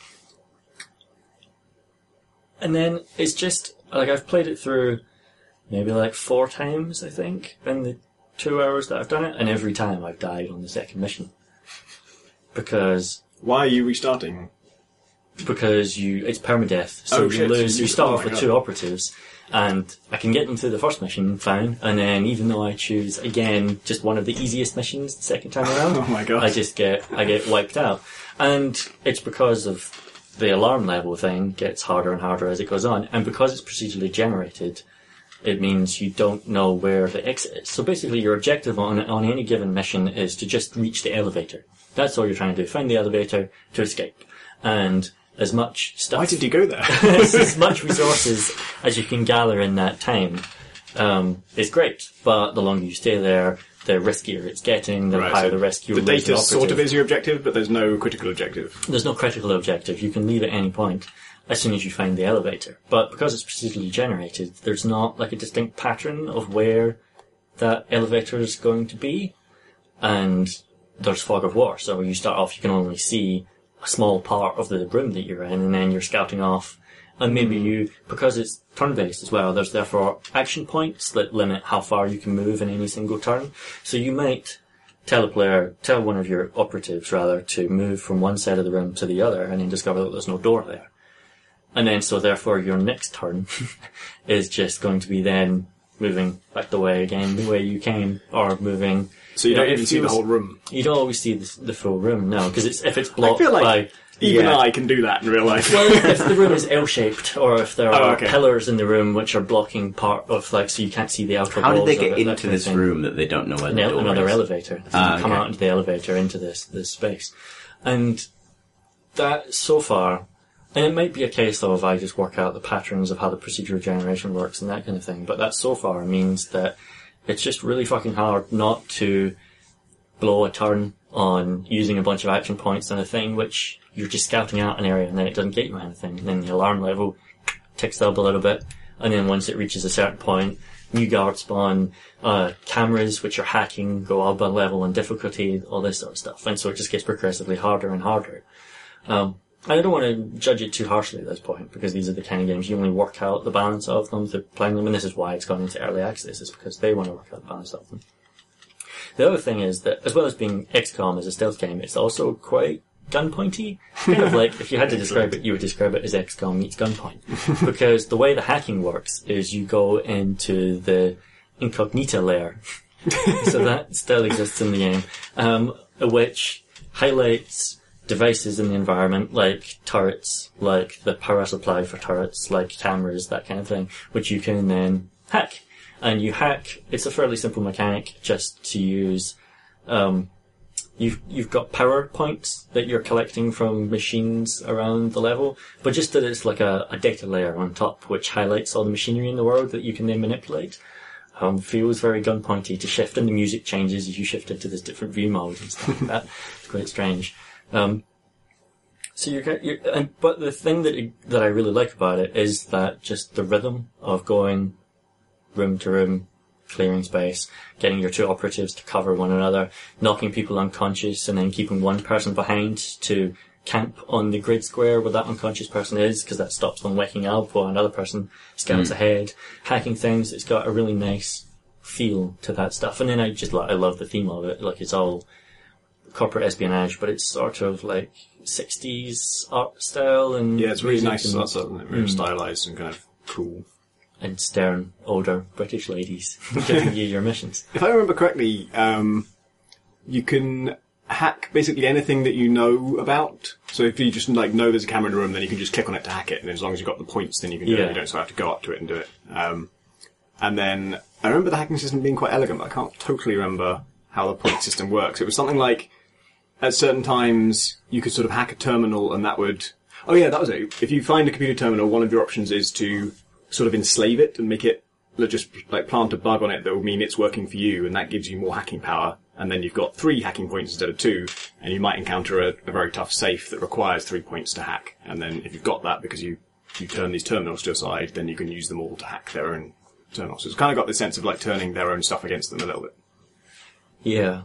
And then it's just, like, I've played it through maybe like four times, I think, in the two hours that I've done it, and every time I've died on the second mission. Because... Why are you restarting? Because you, it's permadeath, so Oh, you shit, lose, so you- you start oh off my with God. two operatives, and I can get them through the first mission fine, and then even though I choose, again, just one of the easiest missions the second time around, Oh my God. I just get, I get wiped out. And it's because of the alarm level thing gets harder and harder as it goes on, and because it's procedurally generated, it means you don't know where the exit is. So basically your objective on on any given mission is to just reach the elevator. That's all you're trying to do. Find the elevator to escape. And as much stuff... Why did you go there? as much resources as you can gather in that time um, is great. But the longer you stay there, the riskier it's getting, the Right, higher so the risk you'll The lose an data sort of operative. is your objective, but there's no critical objective. There's no critical objective. You can leave at any point as soon as you find the elevator. But because it's procedurally generated, there's not like a distinct pattern of where that elevator is going to be. And there's fog of war, so you start off, you can only see a small part of the room that you're in, and then you're scouting off. And maybe you, because it's turn-based as well, there's therefore action points that limit how far you can move in any single turn. So you might tell a player, tell one of your operatives rather, to move from one side of the room to the other, and then discover that there's no door there. And then, so therefore, your next turn is just going to be then moving back the way again, the way you came, or moving. So you know, don't it even see the feels- whole room. You don't always see the, the full room, no, because it's if it's I blocked feel like by. even yeah. I can do that in real life. Well, if the room is L-shaped, or if there Oh, are okay. pillars in the room which are blocking part of, like, so you can't see the outer How walls did they of get it, that into kind of this thing. room that they don't know where the An- door another is? elevator. They Ah, come okay. out into the elevator into this this space, and that so far, and it might be a case though if I just work out the patterns of how the procedural generation works and that kind of thing. But that so far means that it's just really fucking hard not to blow a turn on using a bunch of action points on a thing which you're just scouting out an area and then it doesn't get you anything. And then the alarm level ticks up a little bit, and then once it reaches a certain point, new guards spawn, uh, cameras which are hacking go up a level and difficulty, all this sort of stuff. And so it just gets progressively harder and harder. Um, I don't want to judge it too harshly at this point, because these are the kind of games you only work out the balance of them through playing them, and this is why it's gone into early access, is because they want to work out the balance of them. The other thing is that, as well as being X COM as a stealth game, it's also quite gun-pointy. Kind of like, if you had to describe it, you would describe it as X COM meets gunpoint. Because the way the hacking works is you go into the incognita layer. So that still exists in the game, um, which highlights devices in the environment, like turrets, like the power supply for turrets, like cameras, that kind of thing, which you can then hack. And you hack, it's a fairly simple mechanic just to use, um, you've, you've got power points that you're collecting from machines around the level, but just that it's like a, a data layer on top, which highlights all the machinery in the world that you can then manipulate. Um, feels very gun pointy to shift, and the music changes as you shift into this different view mode and stuff like that. It's quite strange. Um, so you're, you're and, but the thing that, it, that I really like about it is that just the rhythm of going room to room, clearing space, getting your two operatives to cover one another, knocking people unconscious, and then keeping one person behind to camp on the grid square where that unconscious person is, because that stops them waking up while another person scouts Mm. ahead, hacking things. It's got a really nice feel to that stuff. And then I just like, I love the theme of it. Like, it's all corporate espionage, but it's sort of like sixties art style, and Yeah, it's really music nice. and, That's isn't it? Very Mm. stylized and kind of cool. and stern, older British ladies giving you your missions. If I remember correctly, um, you can hack basically anything that you know about. So if you just like know there's a camera in the room, then you can just click on it to hack it, and as long as you've got the points, then you can do Yeah. it. You don't sort of have to go up to it and do it. Um, and then I remember the hacking system being quite elegant, but I can't totally remember how the point system works. It was something like at certain times you could sort of hack a terminal, and that would. Oh yeah, that was it. If you find a computer terminal, one of your options is to sort of enslave it and make it just like plant a bug on it that will mean it's working for you, and that gives you more hacking power. And then you've got three hacking points instead of two, and you might encounter a, a very tough safe that requires three points to hack. And then if you've got that because you, you turn these terminals to your side, then you can use them all to hack their own terminals. So it's kind of got this sense of like turning their own stuff against them a little bit. Yeah.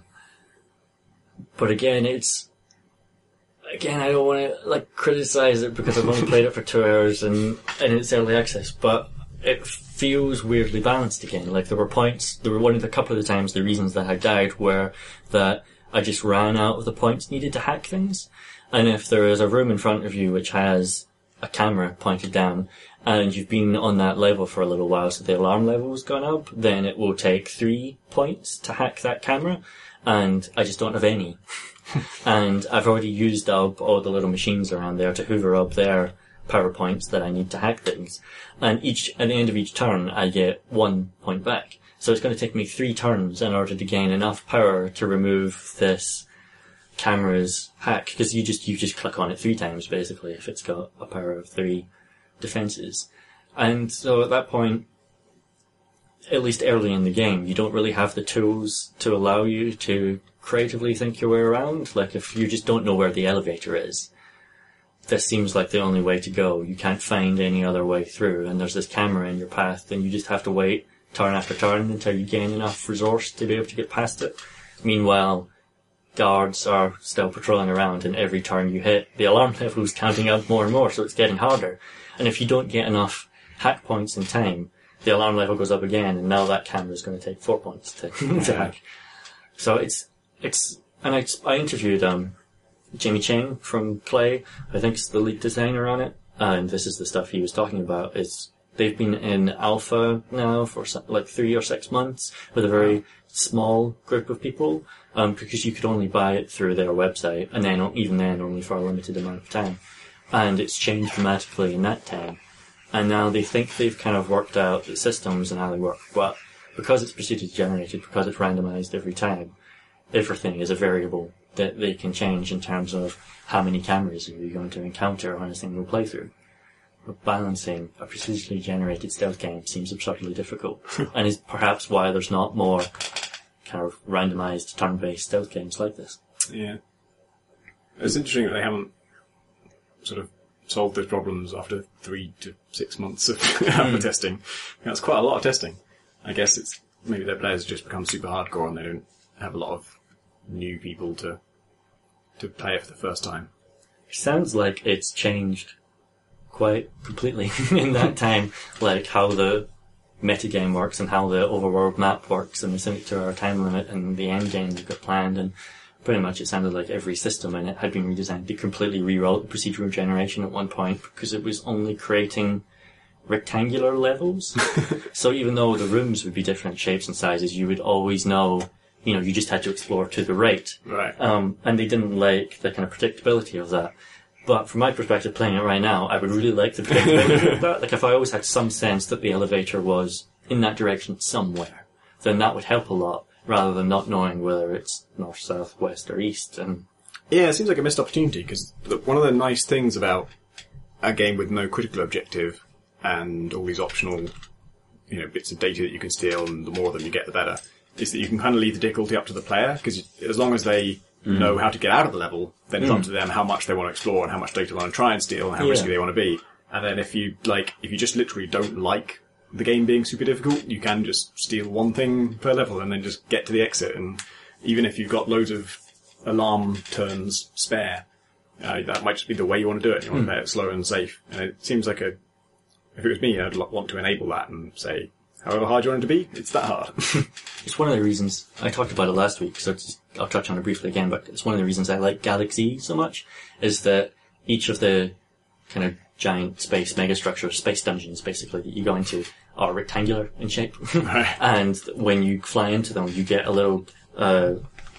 But again, it's... Again, I don't want to, like, criticize it because I've only played it for two hours and, and it's early access, but it feels weirdly balanced again. Like, there were points, there were one of the couple of the times the reasons that I died were that I just ran out of the points needed to hack things. And if there is a room in front of you which has a camera pointed down, and you've been on that level for a little while, so the alarm level has gone up, then it will take three points to hack that camera, and I just don't have any. And I've already used up all the little machines around there to hoover up their power points that I need to hack things. And each, at the end of each turn, I get one point back. So it's going to take me three turns in order to gain enough power to remove this camera's hack, because you just, you just click on it three times, basically, if it's got a power of three defenses. And so at that point, at least early in the game, you don't really have the tools to allow you to creatively think your way around. Like, if you just don't know where the elevator is, this seems like the only way to go. You can't find any other way through, and there's this camera in your path, then you just have to wait turn after turn until you gain enough resource to be able to get past it. Meanwhile, guards are still patrolling around, and every turn you hit, the alarm level is counting up more and more, so it's getting harder. And if you don't get enough hack points in time, the alarm level goes up again, and now that camera is going to take four points to, to hack. So it's, it's, and I, I interviewed, um, Jamie Cheng from Klei, I think is the lead designer on it, and this is the stuff he was talking about, is they've been in alpha now for like three or six months with a very small group of people, um, because you could only buy it through their website, and then even then only for a limited amount of time. And it's changed dramatically in that time. And now they think they've kind of worked out the systems and how they work. But because it's procedure generated, because it's randomized every time, everything is a variable that they can change in terms of how many cameras are you going to encounter on a single playthrough. But balancing a procedurally generated stealth game seems absurdly difficult, and is perhaps why there's not more kind of randomized turn-based stealth games like this. Yeah. It's interesting that they haven't sort of solved those problems after three to six months of alpha mm. testing. That's quite a lot of testing. I guess it's maybe their players just become super hardcore and they don't have a lot of new people to to play it for the first time. It sounds like it's changed quite completely in that time, like how the metagame works and how the overworld map works and the Cynic two hour time limit and the end game they've got planned, and pretty much it sounded like every system in it had been redesigned. They completely rewrote the procedural generation at one point because it was only creating rectangular levels. So even though the rooms would be different shapes and sizes, you would always know, you know, you just had to explore to the right. Right. Um, and they didn't like the kind of predictability of that. But from my perspective, playing it right now, I would really like the predictability of that. Like, if I always had some sense that the elevator was in that direction somewhere, then that would help a lot, rather than not knowing whether it's north, south, west, or east. And yeah, it seems like a missed opportunity, because one of the nice things about a game with no critical objective and all these optional, you know, bits of data that you can steal, and the more of them you get, the better, is that you can kind of leave the difficulty up to the player, because as long as they mm. know how to get out of the level, then it's mm. up to them how much they want to explore and how much data they want to try and steal and how yeah. risky they want to be. And then if you, like, if you just literally don't like the game being super difficult, you can just steal one thing per level and then just get to the exit. And even if you've got loads of alarm turns spare, uh, that might just be the way you want to do it. You want mm. to play it slow and safe. And it seems like a, if it was me, I'd want to enable that and say, however hard you want it to be, it's that hard. It's one of the reasons, I talked about it last week, so just, I'll touch on it briefly again, but it's one of the reasons I like Galaxy so much, is that each of the kind of giant space megastructures, space dungeons basically, that you go into are rectangular in shape. Right. And when you fly into them, you get a little uh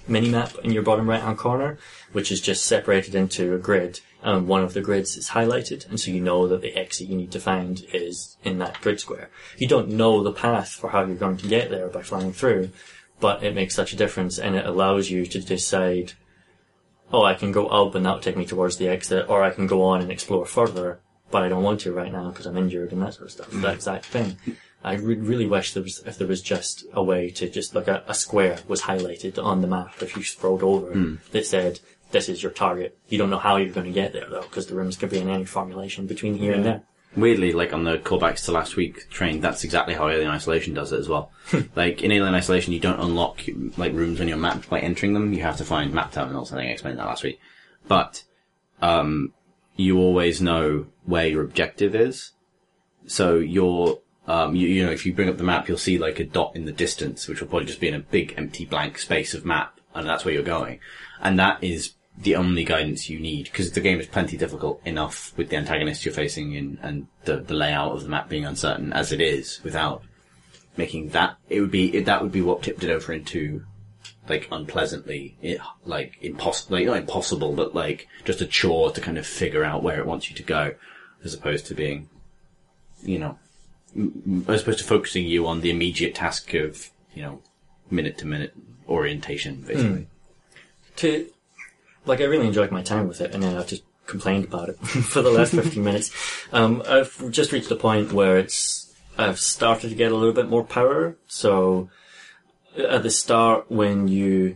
mini-map in your bottom right-hand corner, which is just separated into a grid, and one of the grids is highlighted, and so you know that the exit you need to find is in that grid square. You don't know the path for how you're going to get there by flying through, but it makes such a difference, and it allows you to decide, oh, I can go up and that'll take me towards the exit, or I can go on and explore further, but I don't want to right now because I'm injured and that sort of stuff. Mm. That exact thing. I re- really wish there was, if there was just a way to just, like a, a square was highlighted on the map if you scrolled over mm. that said, this is your target. You don't know how you're going to get there though, because the rooms could be in any formulation between here yeah. and there. Weirdly, like on the callbacks to last week train, that's exactly how Alien Isolation does it as well. Like in Alien Isolation, you don't unlock like rooms on your map by entering them. You have to find map terminals. I think I explained that last week. But um, you always know where your objective is. So you're, um, you, you know, if you bring up the map, you'll see like a dot in the distance, which will probably just be in a big empty blank space of map, and that's where you're going. And that is the only guidance you need, because the game is plenty difficult enough with the antagonists you're facing in, and the, the layout of the map being uncertain as it is, without making that, it would be, it, that would be what tipped it over into, like, unpleasantly, it, like, impossible, like, not impossible, but like, just a chore to kind of figure out where it wants you to go, as opposed to being, you know, m- as opposed to focusing you on the immediate task of, you know, minute to minute orientation, basically. Mm. To, Like, I really enjoyed my time with it, and then I've just complained about it for the last fifteen minutes. Um, I've just reached a point where it's, I've started to get a little bit more power. So, at the start, when you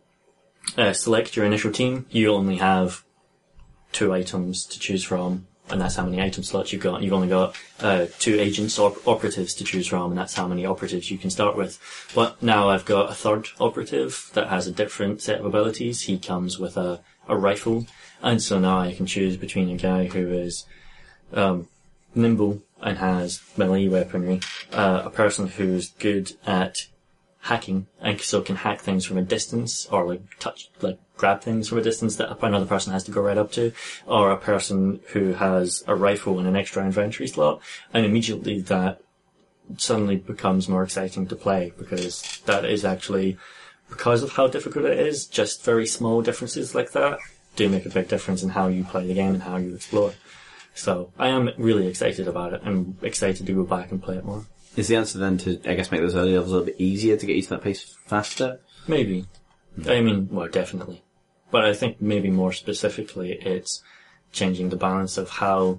uh, select your initial team, you only have two items to choose from, and that's how many item slots you've got. You've only got uh, two agents or operatives to choose from, and that's how many operatives you can start with. But now I've got a third operative that has a different set of abilities. He comes with a, a rifle, and so now I can choose between a guy who is um, nimble and has melee weaponry, uh, a person who's good at hacking, and so can hack things from a distance, or like touch, like grab things from a distance that another person has to go right up to, or a person who has a rifle and an extra inventory slot, and immediately that suddenly becomes more exciting to play, because that is actually, because of how difficult it is, just very small differences like that do make a big difference in how you play the game and how you explore. So I am really excited about it. I'm excited to go back and play it more. Is the answer then to, I guess, make those early levels a little bit easier to get you to that pace faster? Maybe. Mm. I mean, well, definitely. But I think maybe more specifically, it's changing the balance of how...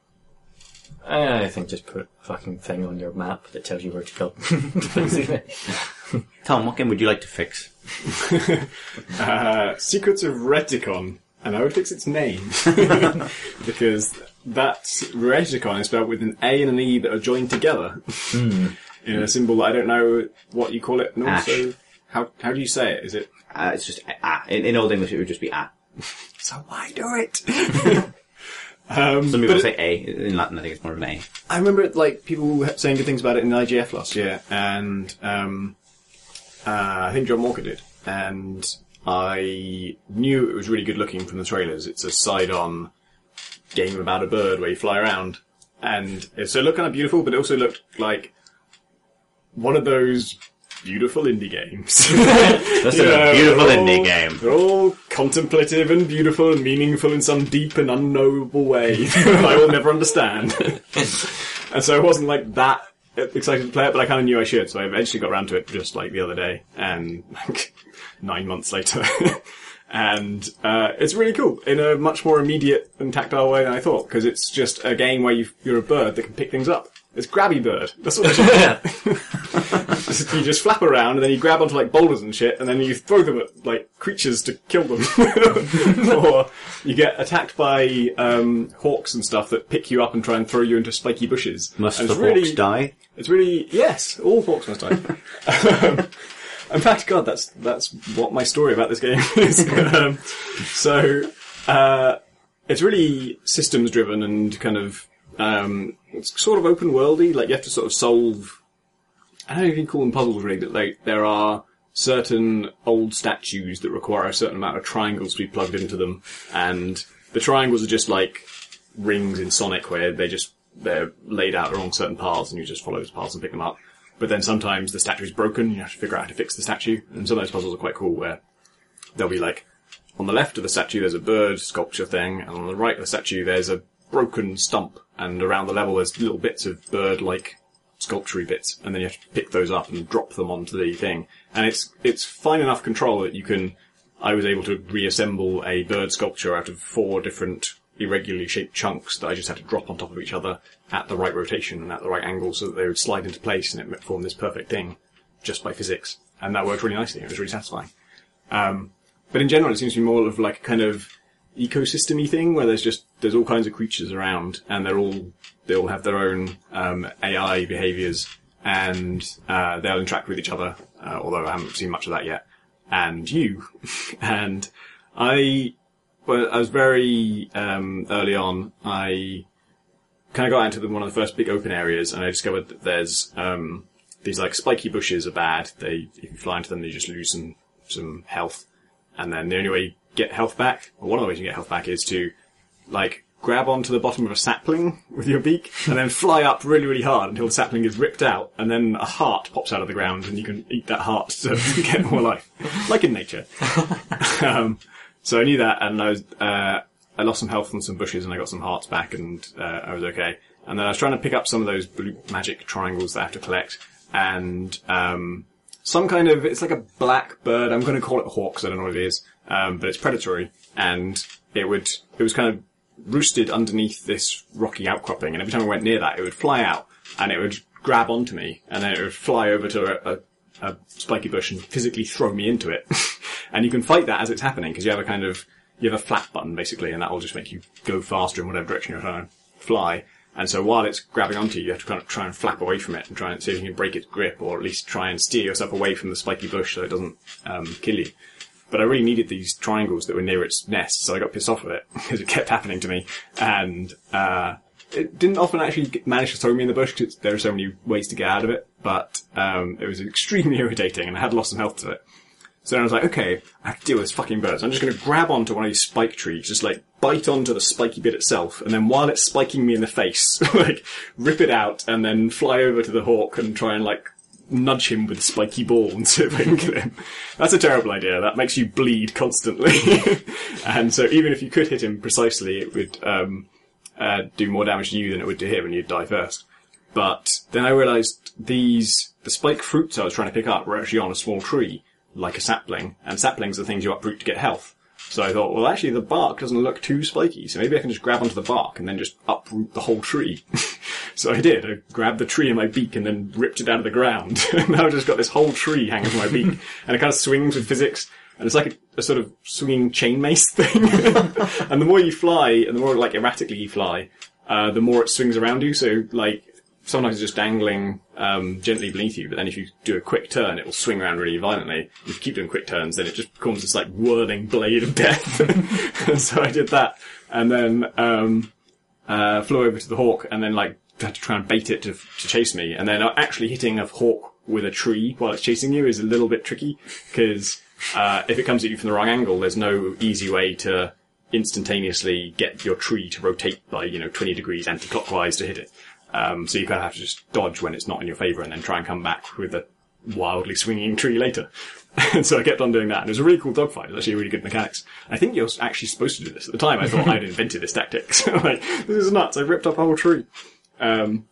I think just put a fucking thing on your map that tells you where to go. Tom, what game would you like to fix? uh, Secrets of Reticon. And I would fix its name. Because that Reticon is spelled with an A and an E that are joined together. Mm. In a symbol that I don't know what you call it. And Ash. also, how how do you say it? Is it... Uh, it's just ah. In, in Old English, it would just be ah. So why do it? um, Some people say A. In Latin, I think it's more of an A. I remember, like, people saying good things about it in I G F last year. And um, uh, I think John Walker did. And... I knew it was really good looking from the trailers. It's a side-on game about a bird where you fly around. And it so it looked kind of beautiful, but it also looked like one of those beautiful indie games. That's a know, beautiful all, indie game. They're all contemplative and beautiful and meaningful in some deep and unknowable way I will never understand. And so it wasn't like that excited to play it, but I kind of knew I should, so I eventually got around to it just like the other day, and like nine months later. And uh it's really cool in a much more immediate and tactile way than I thought, because it's just a game where you, you're a bird that can pick things up. It's Grabby Bird. That's what it is. You just flap around and then you grab onto like boulders and shit, and then you throw them at like creatures to kill them. Or you get attacked by um hawks and stuff that pick you up and try and throw you into spiky bushes. Must and the it's hawks really, die? It's really, yes, all hawks must die. um, in fact, God, that's that's what my story about this game is. um, so, uh, it's really systems driven and kind of, um, it's sort of open worldy. Like you have to sort of solve, I don't know if you can call them puzzles really, but like there are certain old statues that require a certain amount of triangles to be plugged into them. And the triangles are just like rings in Sonic where they just, they're laid out along certain paths and you just follow those paths and pick them up. But then sometimes the statue is broken, you have to figure out how to fix the statue. And some of those puzzles are quite cool where there'll be like, on the left of the statue there's a bird sculpture thing, and on the right of the statue there's a broken stump, and around the level there's little bits of bird-like sculpture bits, and then you have to pick those up and drop them onto the thing. And it's it's fine enough control that you can... I was able to reassemble a bird sculpture out of four different irregularly shaped chunks that I just had to drop on top of each other at the right rotation and at the right angle so that they would slide into place and it formed this perfect thing just by physics. And that worked really nicely. It was really satisfying. Um, but in general, it seems to be more of like a kind of ecosystem-y thing where there's just, there's all kinds of creatures around and they're all, they all have their own, um, A I behaviors and, uh, they'll interact with each other, uh, although I haven't seen much of that yet. And you. and I, well, I was very, um, early on, I kind of got into the, one of the first big open areas and I discovered that there's, um, these like spiky bushes are bad. They, if you fly into them, you just lose some, some health. And then the only way you get health back, or one of the ways you get health back is to, like, grab onto the bottom of a sapling with your beak and then fly up really, really hard until the sapling is ripped out and then a heart pops out of the ground and you can eat that heart to get more life. Like in nature. um, so I knew that and I was, uh, I lost some health from some bushes and I got some hearts back and, uh, I was okay. And then I was trying to pick up some of those blue magic triangles that I have to collect and, um, some kind of, it's like a black bird. I'm going to call it a hawk because I don't know what it is. Um, but it's predatory and it would, it was kind of roosted underneath this rocky outcropping, and every time I went near that, it would fly out, and it would grab onto me, and then it would fly over to a, a, a spiky bush and physically throw me into it. And you can fight that as it's happening, because you have a kind of, you have a flap button, basically, and that will just make you go faster in whatever direction you're trying to fly. And so while it's grabbing onto you, you have to kind of try and flap away from it, and try and see if you can break its grip, or at least try and steer yourself away from the spiky bush so it doesn't um, kill you. But I really needed these triangles that were near its nest, so I got pissed off with it, because it kept happening to me. And, uh, it didn't often actually manage to throw me in the bush, because there are so many ways to get out of it, but, um, it was extremely irritating, and I had lost some health to it. So then I was like, okay, I have to deal with this fucking bird, so I'm just gonna grab onto one of these spike trees, just like, bite onto the spiky bit itself, and then while it's spiking me in the face, like, rip it out, and then fly over to the hawk and try and, like, nudge him with a spiky ball and see if I can kill him. That's a terrible idea. That makes you bleed constantly. And so even if you could hit him precisely, it would um uh do more damage to you than it would to him, and you'd die first. But then I realised these, the spike fruits I was trying to pick up were actually on a small tree, like a sapling, and saplings are things you uproot to get health. So I thought, well, actually, the bark doesn't look too spiky, so maybe I can just grab onto the bark and then just uproot the whole tree. So I did. I grabbed the tree in my beak and then ripped it out of the ground. And now I've just got this whole tree hanging from my beak. And it kind of swings with physics. And it's like a, a sort of swinging chain mace thing. And the more you fly, and the more, like, erratically you fly, uh, the more it swings around you. So, like, sometimes it's just dangling um, gently beneath you, but then if you do a quick turn, it will swing around really violently. If you keep doing quick turns, then it just becomes this, like, whirling blade of death. And so I did that. And then um uh flew over to the hawk, and then, like, had to try and bait it to, to chase me. And then actually hitting a hawk with a tree while it's chasing you is a little bit tricky, because uh if it comes at you from the wrong angle, there's no easy way to instantaneously get your tree to rotate by, you know, twenty degrees anti-clockwise to hit it. Um, so you kind of have to just dodge when it's not in your favour and then try and come back with a wildly swinging tree later. And so I kept on doing that. And it was a really cool dogfight. It was actually really good mechanics. I think you're actually supposed to do this. At the time, I thought I'd invented this tactic. So I'm like, this is nuts. I ripped up a whole tree. Um,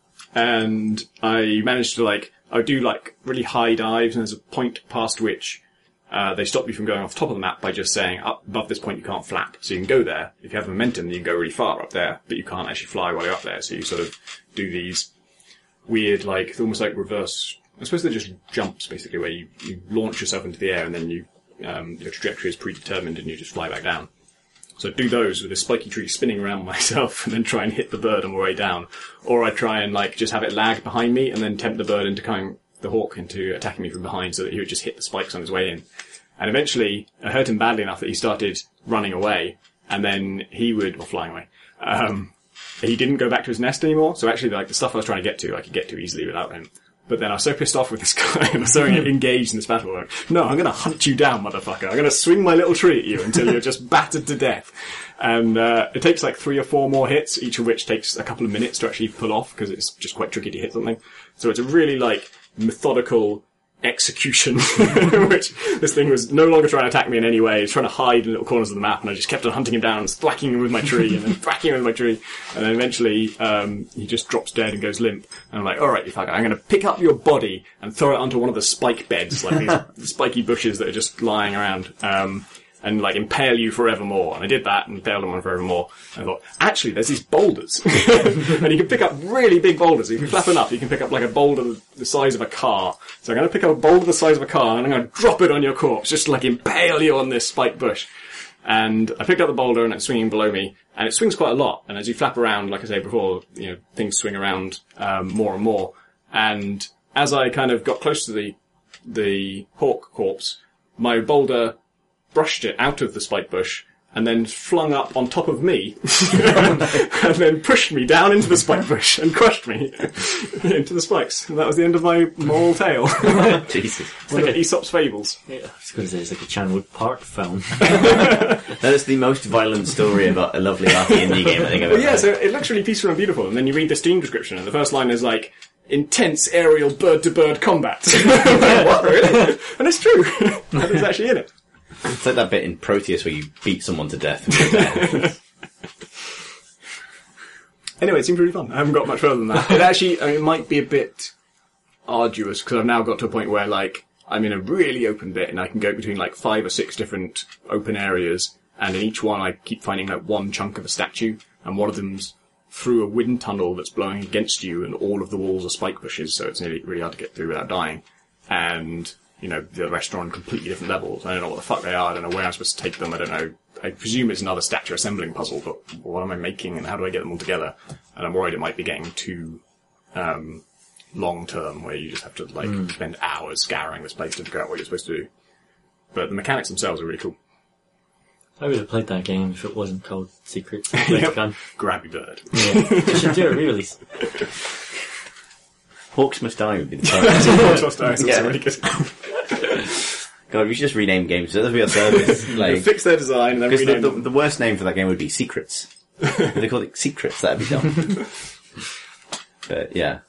and I managed to, like, I would do, like, really high dives, and there's a point past which uh they stop you from going off the top of the map by just saying, up above this point you can't flap. So you can go there. If you have momentum, you can go really far up there, but you can't actually fly while you're up there. So you sort of do these weird, like, almost like reverse, I suppose they're just jumps, basically, where you, you launch yourself into the air and then you, um, your trajectory is predetermined and you just fly back down. So I'd do those with a spiky tree spinning around myself and then try and hit the bird on my way down. Or I'd try and, like, just have it lag behind me and then tempt the bird into coming, the hawk into attacking me from behind so that he would just hit the spikes on his way in. And eventually, I hurt him badly enough that he started running away, and then he would, or flying away, um, he didn't go back to his nest anymore. So actually, like, the stuff I was trying to get to, I could get to easily without him. But then I was so pissed off with this guy, and I was so engaged in this battle. Like, no, I'm gonna hunt you down, motherfucker. I'm gonna swing my little tree at you until you're just battered to death. And, uh, it takes like three or four more hits, each of which takes a couple of minutes to actually pull off, because it's just quite tricky to hit something. So it's a really, like, methodical, execution, which this thing was no longer trying to attack me in any way. It was trying to hide in little corners of the map, and I just kept on hunting him down and thwacking him with my tree, and then thwacking him with my tree, and then eventually um, he just drops dead and goes limp. And I'm like, all right, you fucker, I'm going to pick up your body and throw it onto one of the spike beds, like these spiky bushes that are just lying around. Um, and like impale you forevermore. And I did that and impaled him on forevermore. And I thought, actually, there's these boulders. And you can pick up really big boulders. If you flap enough, you can pick up like a boulder the size of a car. So I'm going to pick up a boulder the size of a car and I'm going to drop it on your corpse, just to like impale you on this spike bush. And I picked up the boulder and it's swinging below me. And it swings quite a lot. And as you flap around, like I said before, you know, things swing around um, more and more. And as I kind of got close to the the hawk corpse, my boulder brushed it out of the spike bush and then flung up on top of me and then pushed me down into the spike bush and crushed me into the spikes. And that was the end of my moral tale. Jesus. It's like an Aesop's Fables. Yeah, I was going to say it's like a Chanwood Park film. That is the most violent story about a lovely arty indie game I think I've ever Well, yeah, heard. so it looks really peaceful and beautiful, and then you read the Steam description, and the first line is like, intense aerial bird-to-bird combat. Like, what, really? And it's true. That is actually in it. It's like that bit in Proteus where you beat someone to death with a bear. Anyway, it seems really fun. I haven't got much further than that. It actually, I mean, it might be a bit arduous, because I've now got to a point where, like, I'm in a really open bit, and I can go between, like, five or six different open areas, and in each one I keep finding, like, one chunk of a statue, and one of them's through a wind tunnel that's blowing against you, and all of the walls are spike bushes, so it's nearly really hard to get through without dying. And, you know, the rest are on completely different levels. I don't know what the fuck they are, I don't know where I'm supposed to take them, I don't know. I presume it's another statue assembling puzzle, but what am I making and how do I get them all together? And I'm worried it might be getting too, um, long term, where you just have to, like, mm. spend hours scouring this place to figure out what you're supposed to do. But the mechanics themselves are really cool. I would have played that game if it wasn't called Secret. Yep. Gun. Grab your bird. Yeah. You should do a re-release. Hawks Must Die would be the title. Hawks Must Die, Yeah. really good. God, we should just rename games. That'd be our service. Like, Fix their design and then because the, rename the, them. the worst name for that game would be Secrets. If they called it Secrets, that'd be dumb. But yeah.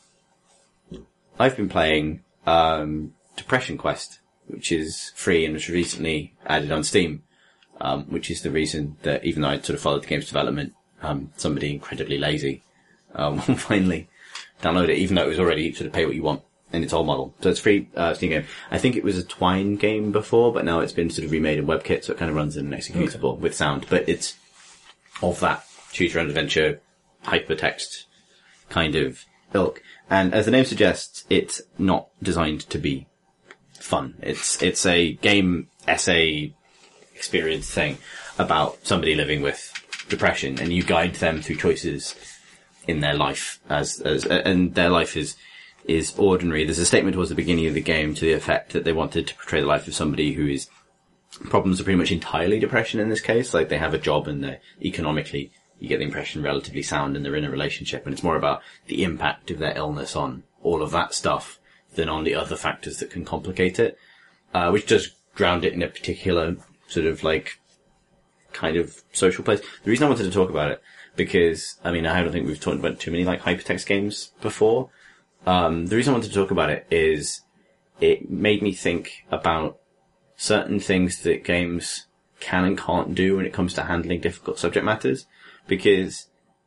I've been playing um, Depression Quest, which is free and was recently added on Steam. Um, which is the reason that even though I'd sort of followed the game's development, um, somebody incredibly lazy, um, will finally download it, even though it was already sort of pay what you want in its old model. So it's free, uh, Steam game. I think it was a Twine game before, but now it's been sort of remade in WebKit, so it kind of runs in an executable okay. with sound, but it's of that choose your own adventure, hypertext kind of ilk. And as the name suggests, it's not designed to be fun. It's, it's a game essay experience thing about somebody living with depression, and you guide them through choices in their life as, as, and their life is, is ordinary. There's a statement towards the beginning of the game to the effect that they wanted to portray the life of somebody who is, problems are pretty much entirely depression in this case. Like they have a job and they're economically, you get the impression, relatively sound and they're in a relationship, and it's more about the impact of their illness on all of that stuff than on the other factors that can complicate it, uh, which does ground it in a particular sort of like kind of social place. The reason I wanted to talk about it, because I mean I don't think we've talked about too many like hypertext games before. Um, the reason I wanted to talk about it is it made me think about certain things that games can and can't do when it comes to handling difficult subject matters. Because,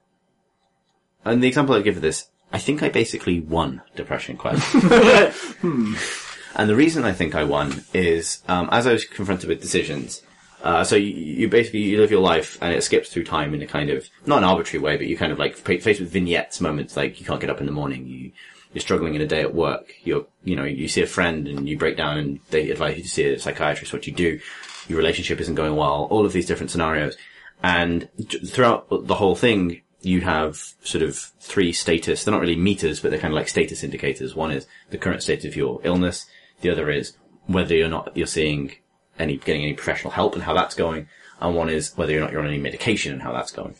and the example I give of this, I think I basically won Depression Quest. hmm. And the reason I think I won is, um, as I was confronted with decisions, uh, so you, you basically, you live your life and it skips through time in a kind of, not an arbitrary way, but you kind of like faced with vignettes, moments like you can't get up in the morning, you, you're struggling in a day at work, you're, you know, you see a friend and you break down and they advise you to see a psychiatrist, what you do, your relationship isn't going well, all of these different scenarios. And throughout the whole thing, you have sort of three status, they're not really meters, but they're kind of like status indicators. One is the current state of your illness. The other is whether you're not, you're seeing any, getting any professional help and how that's going. And one is whether you're not, you're on any medication and how that's going.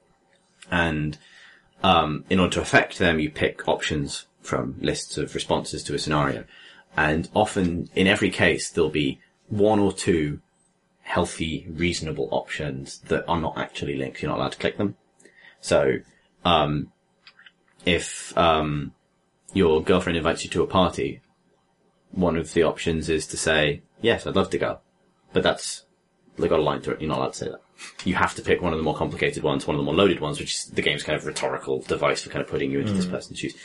And, um, in order to affect them, you pick options from lists of responses to a scenario. And often, in every case, there'll be one or two healthy, reasonable options that are not actually linked. You're not allowed to click them. So, um, if, um, your girlfriend invites you to a party, one of the options is to say, yes, I'd love to go. But that's, they've got a line through it. You're not allowed to say that. You have to pick one of the more complicated ones, one of the more loaded ones, which is the game's kind of rhetorical device for kind of putting you into mm. this person's shoes.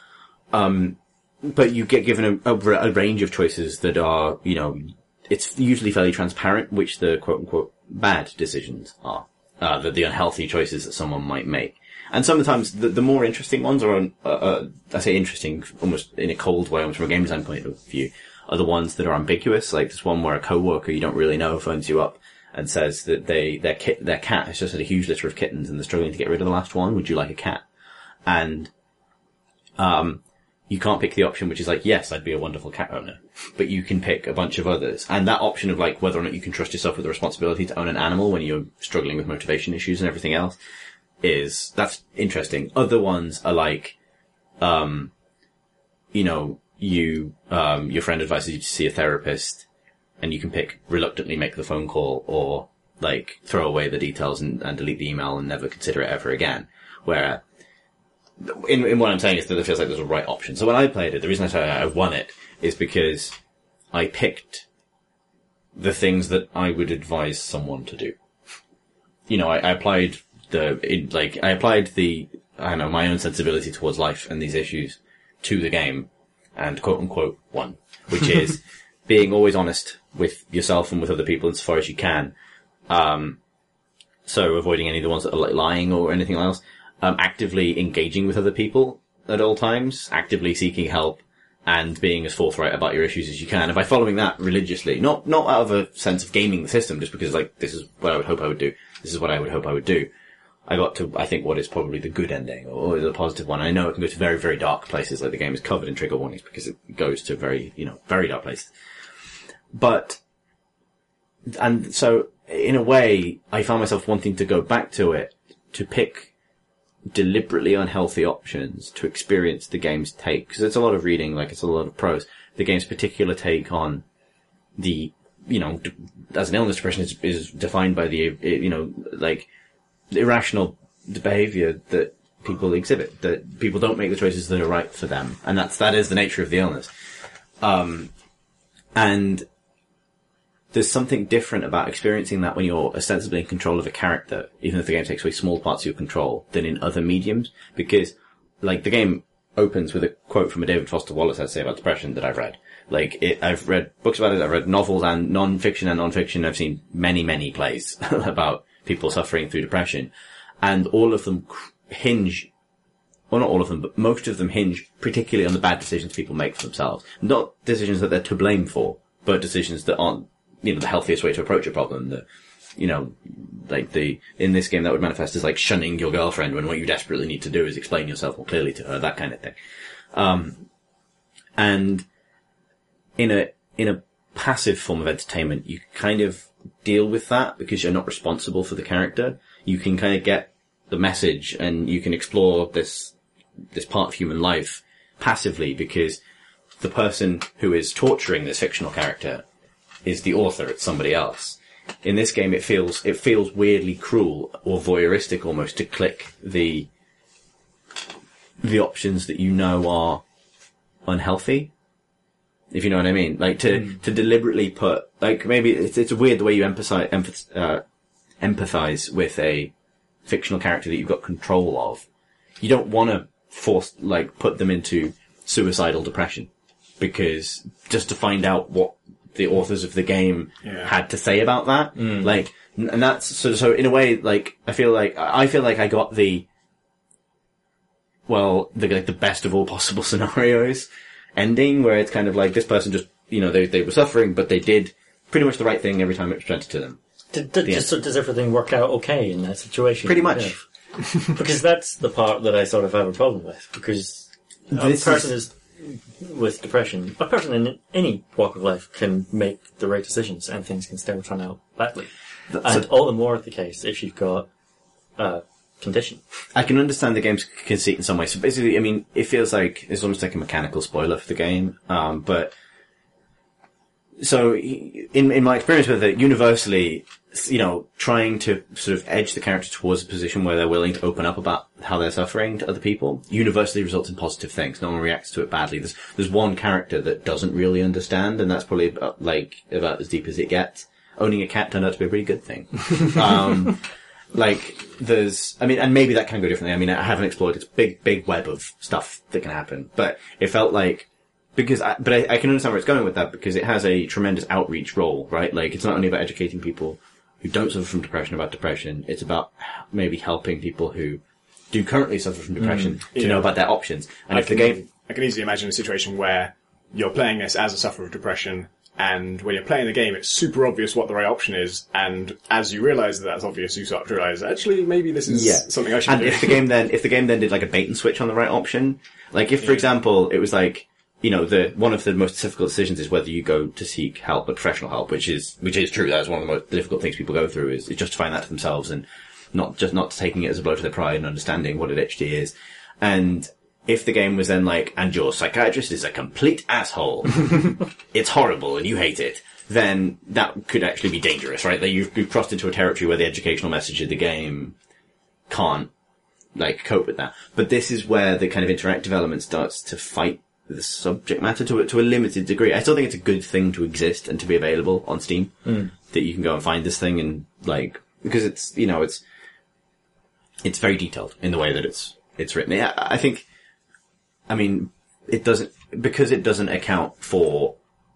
Um, but you get given a, a, a range of choices that are, you know, it's usually fairly transparent which the quote-unquote bad decisions are. Uh, the, the unhealthy choices that someone might make. And sometimes the, the more interesting ones are, on, uh, uh, I say interesting almost in a cold way, almost from a game design point of view, are the ones that are ambiguous. Like this one where a coworker you don't really know phones you up and says that they, their kit, their cat has just had a huge litter of kittens and they're struggling to get rid of the last one. Would you like a cat? And, um, you can't pick the option which is like, yes, I'd be a wonderful cat owner. But you can pick a bunch of others. And that option of like whether or not you can trust yourself with the responsibility to own an animal when you're struggling with motivation issues and everything else is, that's interesting. Other ones are like, um, you know, you, um, your friend advises you to see a therapist and you can pick reluctantly make the phone call or like throw away the details and, and delete the email and never consider it ever again. Where, In, in what I'm saying is that it feels like there's a right option. So when I played it, the reason I say I won it is because I picked the things that I would advise someone to do. You know, I, I applied the, it, like, I applied the, I don't know, my own sensibility towards life and these issues to the game and quote unquote won, which is being always honest with yourself and with other people as far as you can. Um, so avoiding any of the ones that are like lying or anything else. Um, actively engaging with other people at all times, actively seeking help, and being as forthright about your issues as you can. And by following that religiously, not not out of a sense of gaming the system, just because like this is what I would hope I would do, this is what I would hope I would do, I got to I think what is probably the good ending or the positive one. I know it can go to very very dark places. Like the game is covered in trigger warnings because it goes to very you know very dark places. But and so in a way, I found myself wanting to go back to it to pick deliberately unhealthy options to experience the game's take, because it's a lot of reading, like it's a lot of prose. The game's particular take on the, you know, d- as an illness, depression is, is defined by the, you know, like irrational behavior that people exhibit, that people don't make the choices that are right for them, and that's that is the nature of the illness. Um, and there's something different about experiencing that when you're ostensibly in control of a character, even if the game takes away small parts of your control, than in other mediums. Because, like, the game opens with a quote from a David Foster Wallace essay about depression that I've read. Like, it, I've read books about it, I've read novels and non-fiction and non-fiction, I've seen many, many plays about people suffering through depression. And all of them hinge, well not all of them, but most of them hinge particularly on the bad decisions people make for themselves. Not decisions that they're to blame for, but decisions that aren't, you know, the healthiest way to approach a problem. That, you know, like the, in this game that would manifest as like shunning your girlfriend when what you desperately need to do is explain yourself more clearly to her, that kind of thing. Um, and in a, in a passive form of entertainment, you kind of deal with that because you're not responsible for the character. You can kind of get the message and you can explore this, this part of human life passively because the person who is torturing this fictional character is the author, it's somebody else. In this game, it feels, it feels weirdly cruel or voyeuristic almost to click the, the options that you know are unhealthy. If you know what I mean. Like to, mm. to deliberately put, like maybe it's, it's weird the way you empathize, empath, uh, empathize with a fictional character that you've got control of. You don't want to force, like, put them into suicidal depression because just to find out what the authors of the game yeah. had to say about that. Mm. Like, and that's, so, so in a way, like, I feel like, I feel like I got the, well, the, like, the best of all possible scenarios ending, where it's kind of like, this person just, you know, they, they were suffering, but they did pretty much the right thing every time it was presented to them. Did, did, just, so does everything work out okay in that situation? Pretty much. Yeah. Because that's the part that I sort of have a problem with, because a this person is, is with depression, a person in any walk of life can make the right decisions and things can still turn out badly. That's and a, all the more the case if you've got a condition. I can understand the game's conceit in some ways. So basically, I mean, it feels like it's almost like a mechanical spoiler for the game. Um, but, so, in, in my experience with it, universally, you know, trying to sort of edge the character towards a position where they're willing to open up about how they're suffering to other people universally results in positive things. No one reacts to it badly. There's, there's one character that doesn't really understand, and that's probably about, like, about as deep as it gets. Owning a cat turned out to be a pretty good thing. um, like, there's, I mean, and maybe that can go differently. I mean, I haven't explored its big, big web of stuff that can happen, but it felt like, because I, but I, I can understand where it's going with that because it has a tremendous outreach role, right? Like, it's not only about educating people who don't suffer from depression about depression, it's about maybe helping people who do currently suffer from depression mm, to yeah. know about their options. And I if can, the game... I can easily imagine a situation where you're playing this as a sufferer of depression, and when you're playing the game, it's super obvious what the right option is, and as you realise that that's obvious, you start to realise, actually, maybe this is yeah. something I should and do. And if the game then, if the game then did like a bait and switch on the right option, like if, for yeah. example, it was like, you know, the, one of the most difficult decisions is whether you go to seek help, but professional help, which is, which is true. That's one of the most difficult things people go through is, is justifying that to themselves and not just, not taking it as a blow to their pride and understanding what an H D is. And if the game was then like, and your psychiatrist is a complete asshole, it's horrible and you hate it, then that could actually be dangerous, right? That you've, you've crossed into a territory where the educational message of the game can't, like, cope with that. But this is where the kind of interactive element starts to fight the subject matter to a, to a limited degree. I still think it's a good thing to exist and to be available on Steam. Mm. That you can go and find this thing and, like, because it's, you know, it's, it's very detailed in the way that it's, it's written. Yeah, I think, I mean, it doesn't, because it doesn't account for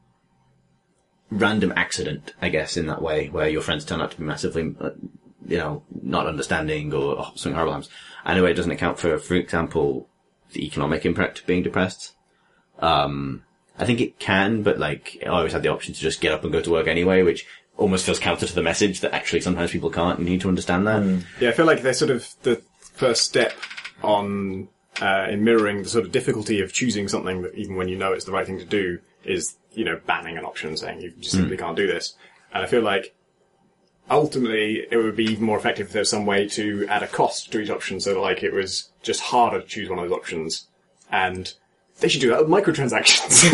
random accident, I guess, in that way, where your friends turn out to be massively, uh, you know, not understanding or oh, something horrible happens. Anyway, it doesn't account for, for example, the economic impact of being depressed. Um, I think it can, but like, I always had the option to just get up and go to work anyway, which almost feels counter to the message that actually sometimes people can't. You need to understand that. Mm. Yeah, I feel like they're sort of the first step on, uh, in mirroring the sort of difficulty of choosing something that even when you know it's the right thing to do is, you know, banning an option, saying you just simply mm. can't do this. And I feel like ultimately it would be even more effective if there was some way to add a cost to each option so that, like, it was just harder to choose one of those options. And they should do that with microtransactions.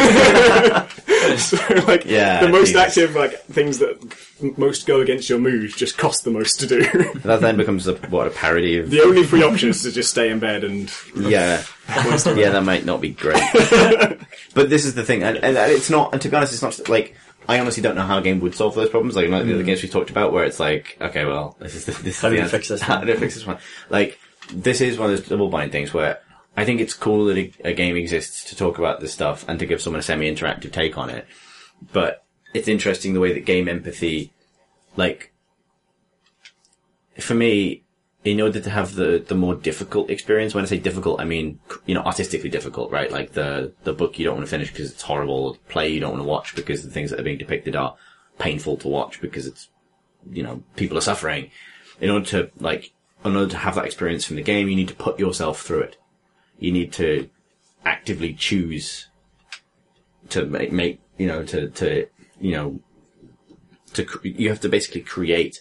So, like, yeah, the most Jesus. active, like, things that m- most go against your mood just cost the most to do. That then becomes a, what, a parody of... The only free option is to just stay in bed and... Yeah. Yeah, that might not be great. But this is the thing, and, and it's not, and to be honest, it's not, like, I honestly don't know how a game would solve those problems, like, mm. the other games we talked about, where it's like, okay, well, this is the, this how is do the you answer. fix this How do you fix this one? Like, this is one of those double-bind things where I think it's cool that a, a game exists to talk about this stuff and to give someone a semi-interactive take on it. But it's interesting the way that game empathy, like, for me, in order to have the, the more difficult experience, when I say difficult, I mean, you know, artistically difficult, right? Like the, the book you don't want to finish because it's horrible, the play you don't want to watch because the things that are being depicted are painful to watch because it's, you know, people are suffering. In order to, like, in order to have that experience from the game, you need to put yourself through it. You need to actively choose to make, make, you know, to, to, you know, to, you have to basically create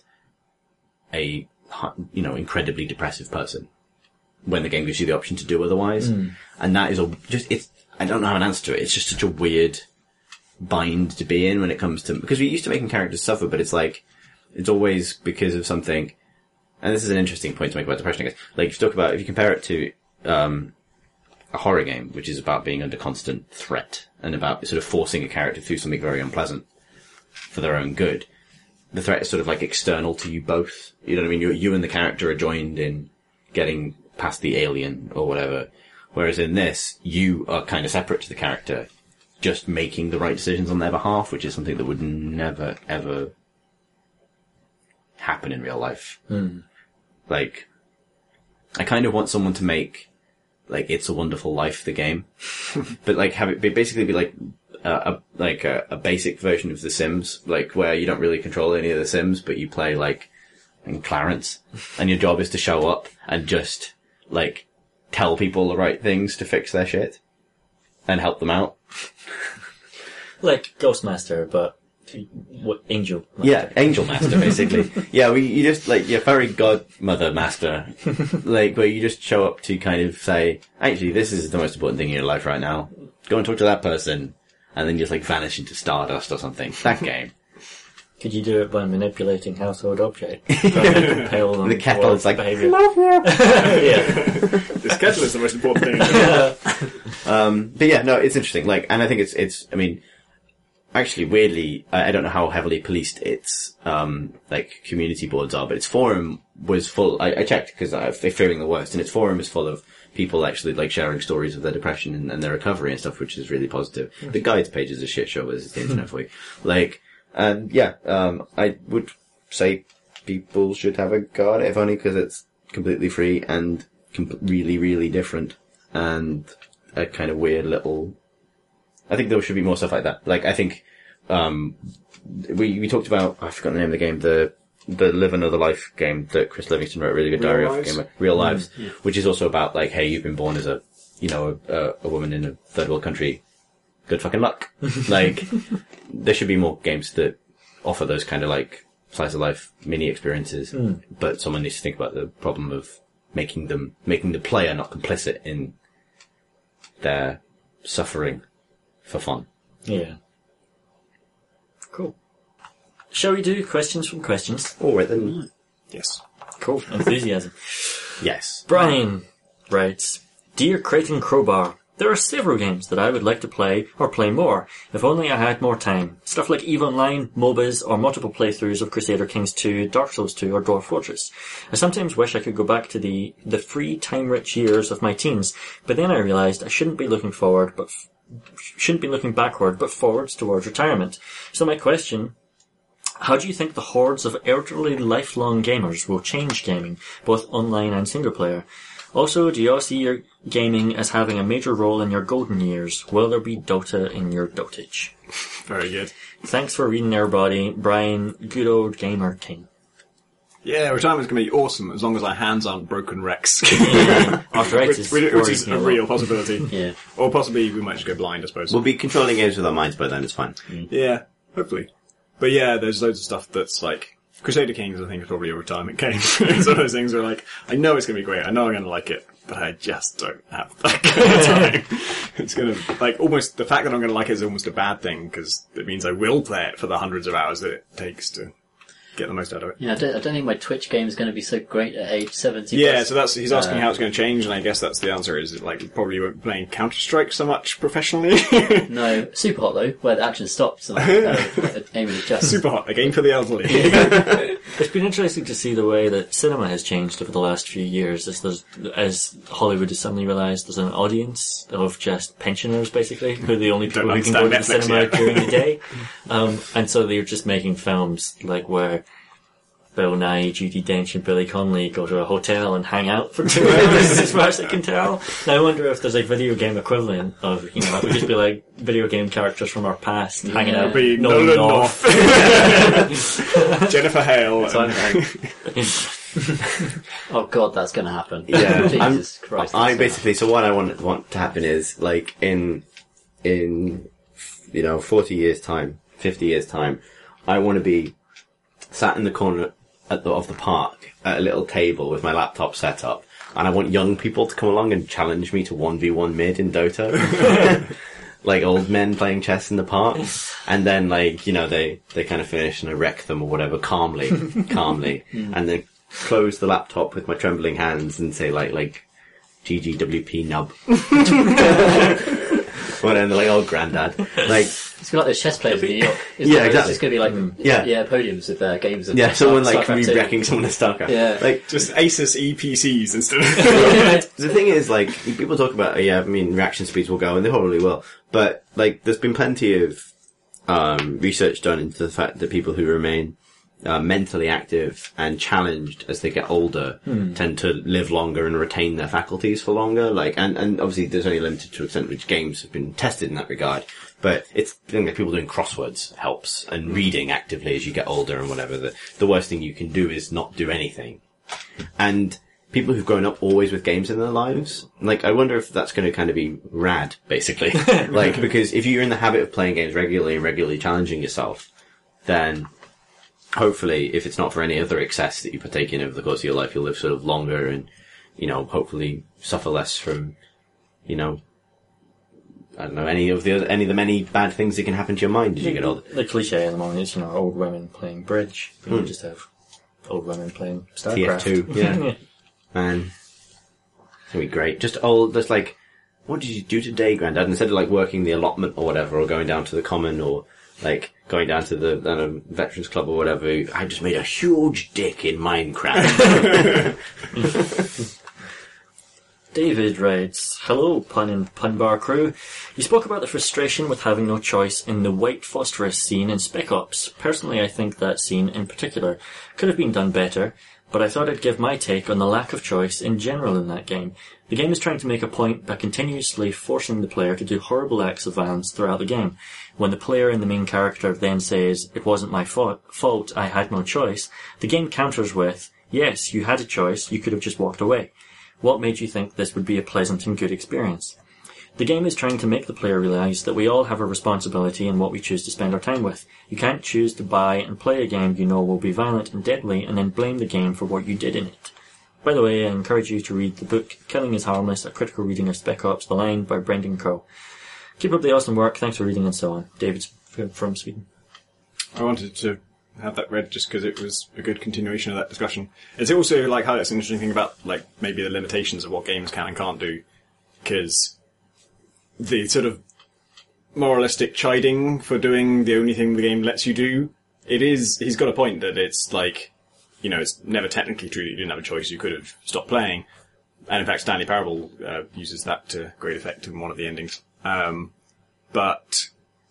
a, you know, incredibly depressive person when the game gives you the option to do otherwise. Mm. And that is a, just, it's, I don't have an answer to it. It's just such a weird bind to be in when it comes to, because we're used to making characters suffer, but it's like, it's always because of something, and this is an interesting point to make about depression, I guess. Like, if you talk about, if you compare it to, um, a horror game, which is about being under constant threat and about sort of forcing a character through something very unpleasant for their own good. The threat is sort of like external to you both. You know what I mean? You, you and the character are joined in getting past the alien or whatever. Whereas in this, you are kind of separate to the character, just making the right decisions on their behalf, which is something that would never, ever happen in real life. Mm. Like, I kind of want someone to make, like, It's a Wonderful Life, the game, but like have it be, basically be like a, a like a, a basic version of The Sims, like where you don't really control any of the Sims, but you play like in Clarence, and your job is to show up and just like tell people the right things to fix their shit and help them out. Like Ghostmaster, but what Angel Master. Yeah, Angel Master, basically. Yeah, we, you just, like, your fairy godmother master, like, where you just show up to kind of say, actually, this is the most important thing in your life right now. Go and talk to that person, and then just, like, vanish into stardust or something. That game. Could you do it by manipulating household objects? Trying to compel them The kettle's towards like, behaviour. yeah. This kettle is the most important thing. Um, but yeah, no, it's interesting. Like, and I think it's, it's, I mean, actually, weirdly, I, I don't know how heavily policed its, um, like, community boards are, but its forum was full, I, I checked because I'm fearing the worst, and its forum is full of people actually, like, sharing stories of their depression and, and their recovery and stuff, which is really positive. Mm-hmm. The guides page is a shit show, as the internet for you. Like, and yeah, um, I would say people should have a go at it, if only because it's completely free and com- really, really different and a kind of weird little. I think there should be more stuff like that. Like, I think um, we we talked about. I forgot the name of the game. The the Live Another Life game that Chris Livingston wrote a really good Real diary Lives? of game, Real Lives, Mm, yeah. which is also about like, hey, you've been born as a you know a, a woman in a third world country. Good fucking luck. Like, there should be more games that offer those kind of like slice of life mini experiences. Mm. But someone needs to think about the problem of making them, making the player not complicit in their suffering for fun. Yeah. Cool. Shall we do questions from questions? All right then. Yes. Cool. Enthusiasm. Yes. Brian writes, Dear Creighton Crowbar, there are several games that I would like to play or play more, if only I had more time. Stuff like EVE Online, MOBAs, or multiple playthroughs of Crusader Kings two, Dark Souls two, or Dwarf Fortress. I sometimes wish I could go back to the, the free, time-rich years of my teens, but then I realised I shouldn't be looking forward, but f- shouldn't be looking backward, but forwards towards retirement. So my question, how do you think the hordes of elderly lifelong gamers will change gaming, both online and single player? Also, do you all see your gaming as having a major role in your golden years? Will there be Dota in your dotage? Very good. Thanks for reading everybody. Brian, good old gamer king. Yeah, retirement's going to be awesome as long as our hands aren't broken wrecks. Arthritis which, which worries is me a lot. real possibility. Yeah. Or possibly we might just go blind, I suppose. We'll be controlling games with our minds by then, it's fine. Yeah, hopefully. But yeah, there's loads of stuff that's like... Crusader Kings, I think, is probably a retirement game. It's one of those things where, like, I know it's going to be great, I know I'm going to like it, but I just don't have that kind of time. It's going to, like, almost, the fact that I'm going to like it is almost a bad thing, because it means I will play it for the hundreds of hours that it takes to get the most out of it. Yeah, I don't, I don't think my Twitch game is going to be so great at age seventy. Yeah, plus. so that's, he's asking Uh, how it's going to change, and I guess that's the answer is, like, we probably won't be playing Counter-Strike so much professionally. No, Super Hot though, where the action stops and I uh, aim and adjust. Super hot, a game for the elderly. It's been interesting to see the way that cinema has changed over the last few years as there's, as Hollywood has suddenly realised there's an audience of just pensioners, basically, who are the only people Don't who can go to the understand Netflix cinema yet. during the day. Um, and so they're just making films like where Bill Nye, Judi Dench and Billy Connolly go to a hotel and hang out for two hours as far as I can tell. Now I wonder if there's a video game equivalent of, you know, it would just be like video game characters from our past hanging Yeah. out. Be Nolan Nolan North. North. Jennifer Hale. So and- I'm- oh god, that's going to happen. Yeah, Jesus I'm- Christ. I that's basically, so what I want want to happen is, like, in, in, you know, forty years time, fifty years time, I want to be sat in the corner at the, of the park at a little table with my laptop set up, and I want young people to come along and challenge me to one v one mid in Dota. Like old men playing chess in the park. And then, like, you know, they, they kind of finish and I wreck them or whatever, calmly, calmly. And then close the laptop with my trembling hands and say, like, like, G G W P nub. Well, and they're like, oh, granddad. Like, It's gonna be like those chess players in New York. Isn't Yeah, it? exactly. It's just going to be like, Yeah. yeah, podiums with uh, games. Of yeah, someone Star- like StarCraft two. re-wrecking someone in StarCraft. Yeah. Like, Just Asus E P Cs instead of... the thing is, like, people talk about, yeah, I mean, reaction speeds will go, and they probably will. But, like, there's been plenty of um, research done into the fact that people who remain uh, mentally active and challenged as they get older tend to live longer and retain their faculties for longer. Like, and, and obviously there's only limited to extent which games have been tested in that regard. But it's, I think, like, people doing crosswords helps, and reading actively as you get older and whatever. The, the worst thing you can do is not do anything. And people who've grown up always with games in their lives, like, I wonder if that's going to kind of be rad, basically. Like, because if you're in the habit of playing games regularly and regularly challenging yourself, then hopefully, if it's not for any other excess that you partake in over the course of your life, you'll live sort of longer and, you know, hopefully suffer less from, you know, I don't know, any of the other, any of the many bad things that can happen to your mind as you get older. The cliche at the moment is, you know, old women playing bridge. You Hmm. can just have old women playing StarCraft. T F two, yeah. Man, it's gonna be great. Just old, just like, what did you do today, Grandad? Instead of like working the allotment or whatever, or going down to the common, or like going down to the I don't know, Veterans Club or whatever, I just made a huge dick in Minecraft. David writes, hello, Pun and Pun Bar crew. You spoke about the frustration with having no choice in the white phosphorus scene in Spec Ops. Personally, I think that scene in particular could have been done better, but I thought I'd give my take on the lack of choice in general in that game. The game is trying to make a point by continuously forcing the player to do horrible acts of violence throughout the game. When the player and the main character then says, it wasn't my fault, fault, I had no choice, the game counters with, yes, you had a choice, you could have just walked away. What made you think this would be a pleasant and good experience? The game is trying to make the player realise that we all have a responsibility in what we choose to spend our time with. You can't choose to buy and play a game you know will be violent and deadly and then blame the game for what you did in it. By the way, I encourage you to read the book Killing is Harmless, A Critical Reading of Spec Ops: The Line by Brendan Crow. Keep up the awesome work, thanks for reading and so on. David's from Sweden. I wanted to have that read just because it was a good continuation of that discussion. It's also like highlights an interesting thing about like maybe the limitations of what games can and can't do, because the sort of moralistic chiding for doing the only thing the game lets you do, it is, he's got a point that it's like, you know, it's never technically true that you didn't have a choice, you could have stopped playing. And in fact, Stanley Parable uh, uses that to great effect in one of the endings. Um, but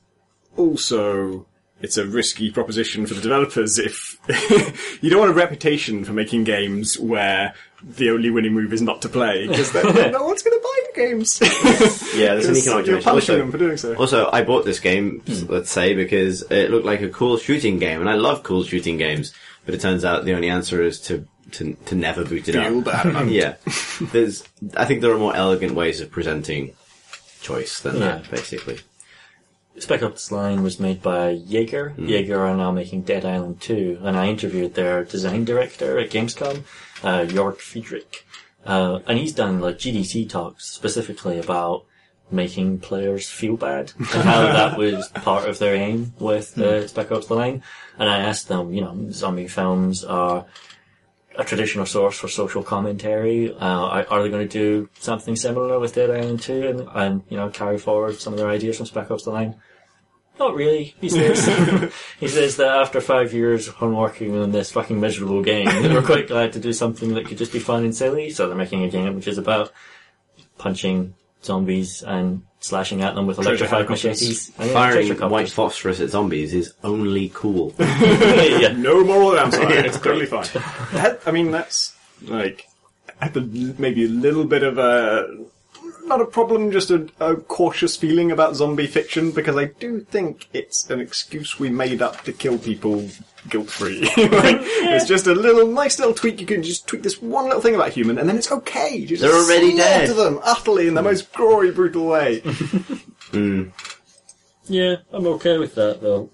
also, it's a risky proposition for the developers if you don't want a reputation for making games where the only winning move is not to play, because then no one's going to buy the games. Yeah, there's an economic You're dimension. punishing Also, them for doing so. also, I bought this game, let's say, because it looked like a cool shooting game, and I love cool shooting games, but it turns out the only answer is to to, to never boot it Feel up. bad. Yeah. There's, I think there are more elegant ways of presenting choice than Yeah. that, basically. Spec Ops: The Line was made by Jaeger. Mm. Jaeger are now making Dead Island two, and I interviewed their design director at Gamescom, uh, Jörg Friedrich. Uh, and he's done like G D C talks specifically about making players feel bad and how that was part of their aim with uh, Spec Ops: The Line. And I asked them, you know, zombie films are a traditional source for social commentary. Uh, are, are they going to do something similar with Dead Island two and, and, you know, carry forward some of their ideas from Spec Ops: The Line? Not really, he says. He says that after five years on working on this fucking miserable game, they were quite glad to do something that could just be fun and silly, so they're making a game which is about punching zombies and slashing at them with electrified machetes. And, yeah, Firing treasure white copters. phosphorus at zombies is only cool. Yeah. No moral downside. It's totally fine. That, I mean, that's like I had the, maybe a little bit of a not a problem, just a, a cautious feeling about zombie fiction, because I do think it's an excuse we made up to kill people guilt-free. Like, it's just a little nice little tweak. You can just tweak this one little thing about human, and then it's okay. You just They're already slaughter dead. them utterly in the most gory, brutal way. Mm. Yeah, I'm okay with that, though.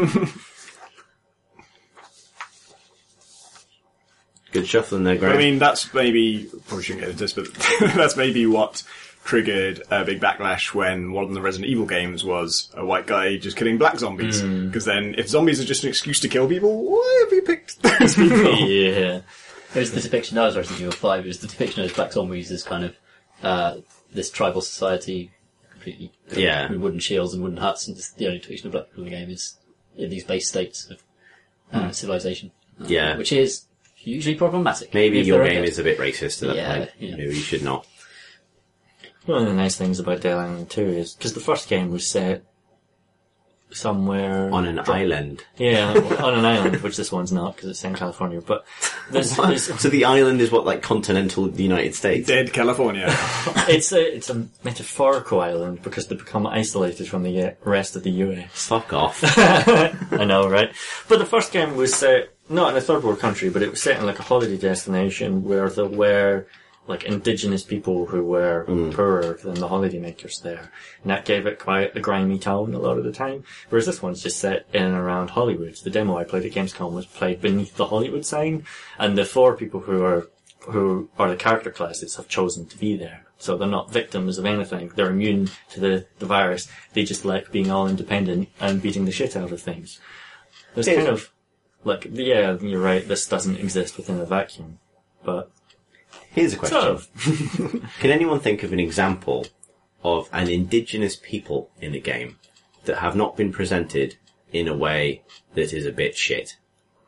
Good shuffling there, Graham. I mean, that's maybe, probably shouldn't get into this, but that's maybe what triggered a big backlash when one of the Resident Evil games was a white guy just killing black zombies. Because then, if zombies are just an excuse to kill people, why have you picked those people? Yeah. It was the depiction, that was Resident Evil five, it was the depiction of black zombies as kind of, uh, this tribal society, completely covered Yeah. with wooden shields and wooden huts, and just the only depiction of black people in the game is in these base states of, uh, civilization. Uh, Yeah. Which is hugely problematic. Maybe if your they're game okay. is a bit racist at that Yeah, point. yeah. Maybe you should not. One of the nice things about Dead Island two is, because the first game was set somewhere... On an island. Yeah, on an island, which this one's not, because it's in California, but there's, there's, So the island is what, like, continental United States? Dead California. it's a it's a metaphorical island, because they become isolated from the rest of the U S. Fuck off. I know, right? But the first game was set, not in a third world country, but it was set in like a holiday destination where there were like indigenous people who were poorer than the holidaymakers there. And that gave it quite a grimy tone a lot of the time. Whereas this one's just set in and around Hollywood. The demo I played at Gamescom was played beneath the Hollywood sign, and the four people who are who are the character classes have chosen to be there. So they're not victims of anything. They're immune to the, the virus. They just like being all independent and beating the shit out of things. There's kind of, like, yeah, you're right, this doesn't exist within a vacuum. But, Here's a question. sort of. Can anyone think of an example of an indigenous people in a game that have not been presented in a way that is a bit shit?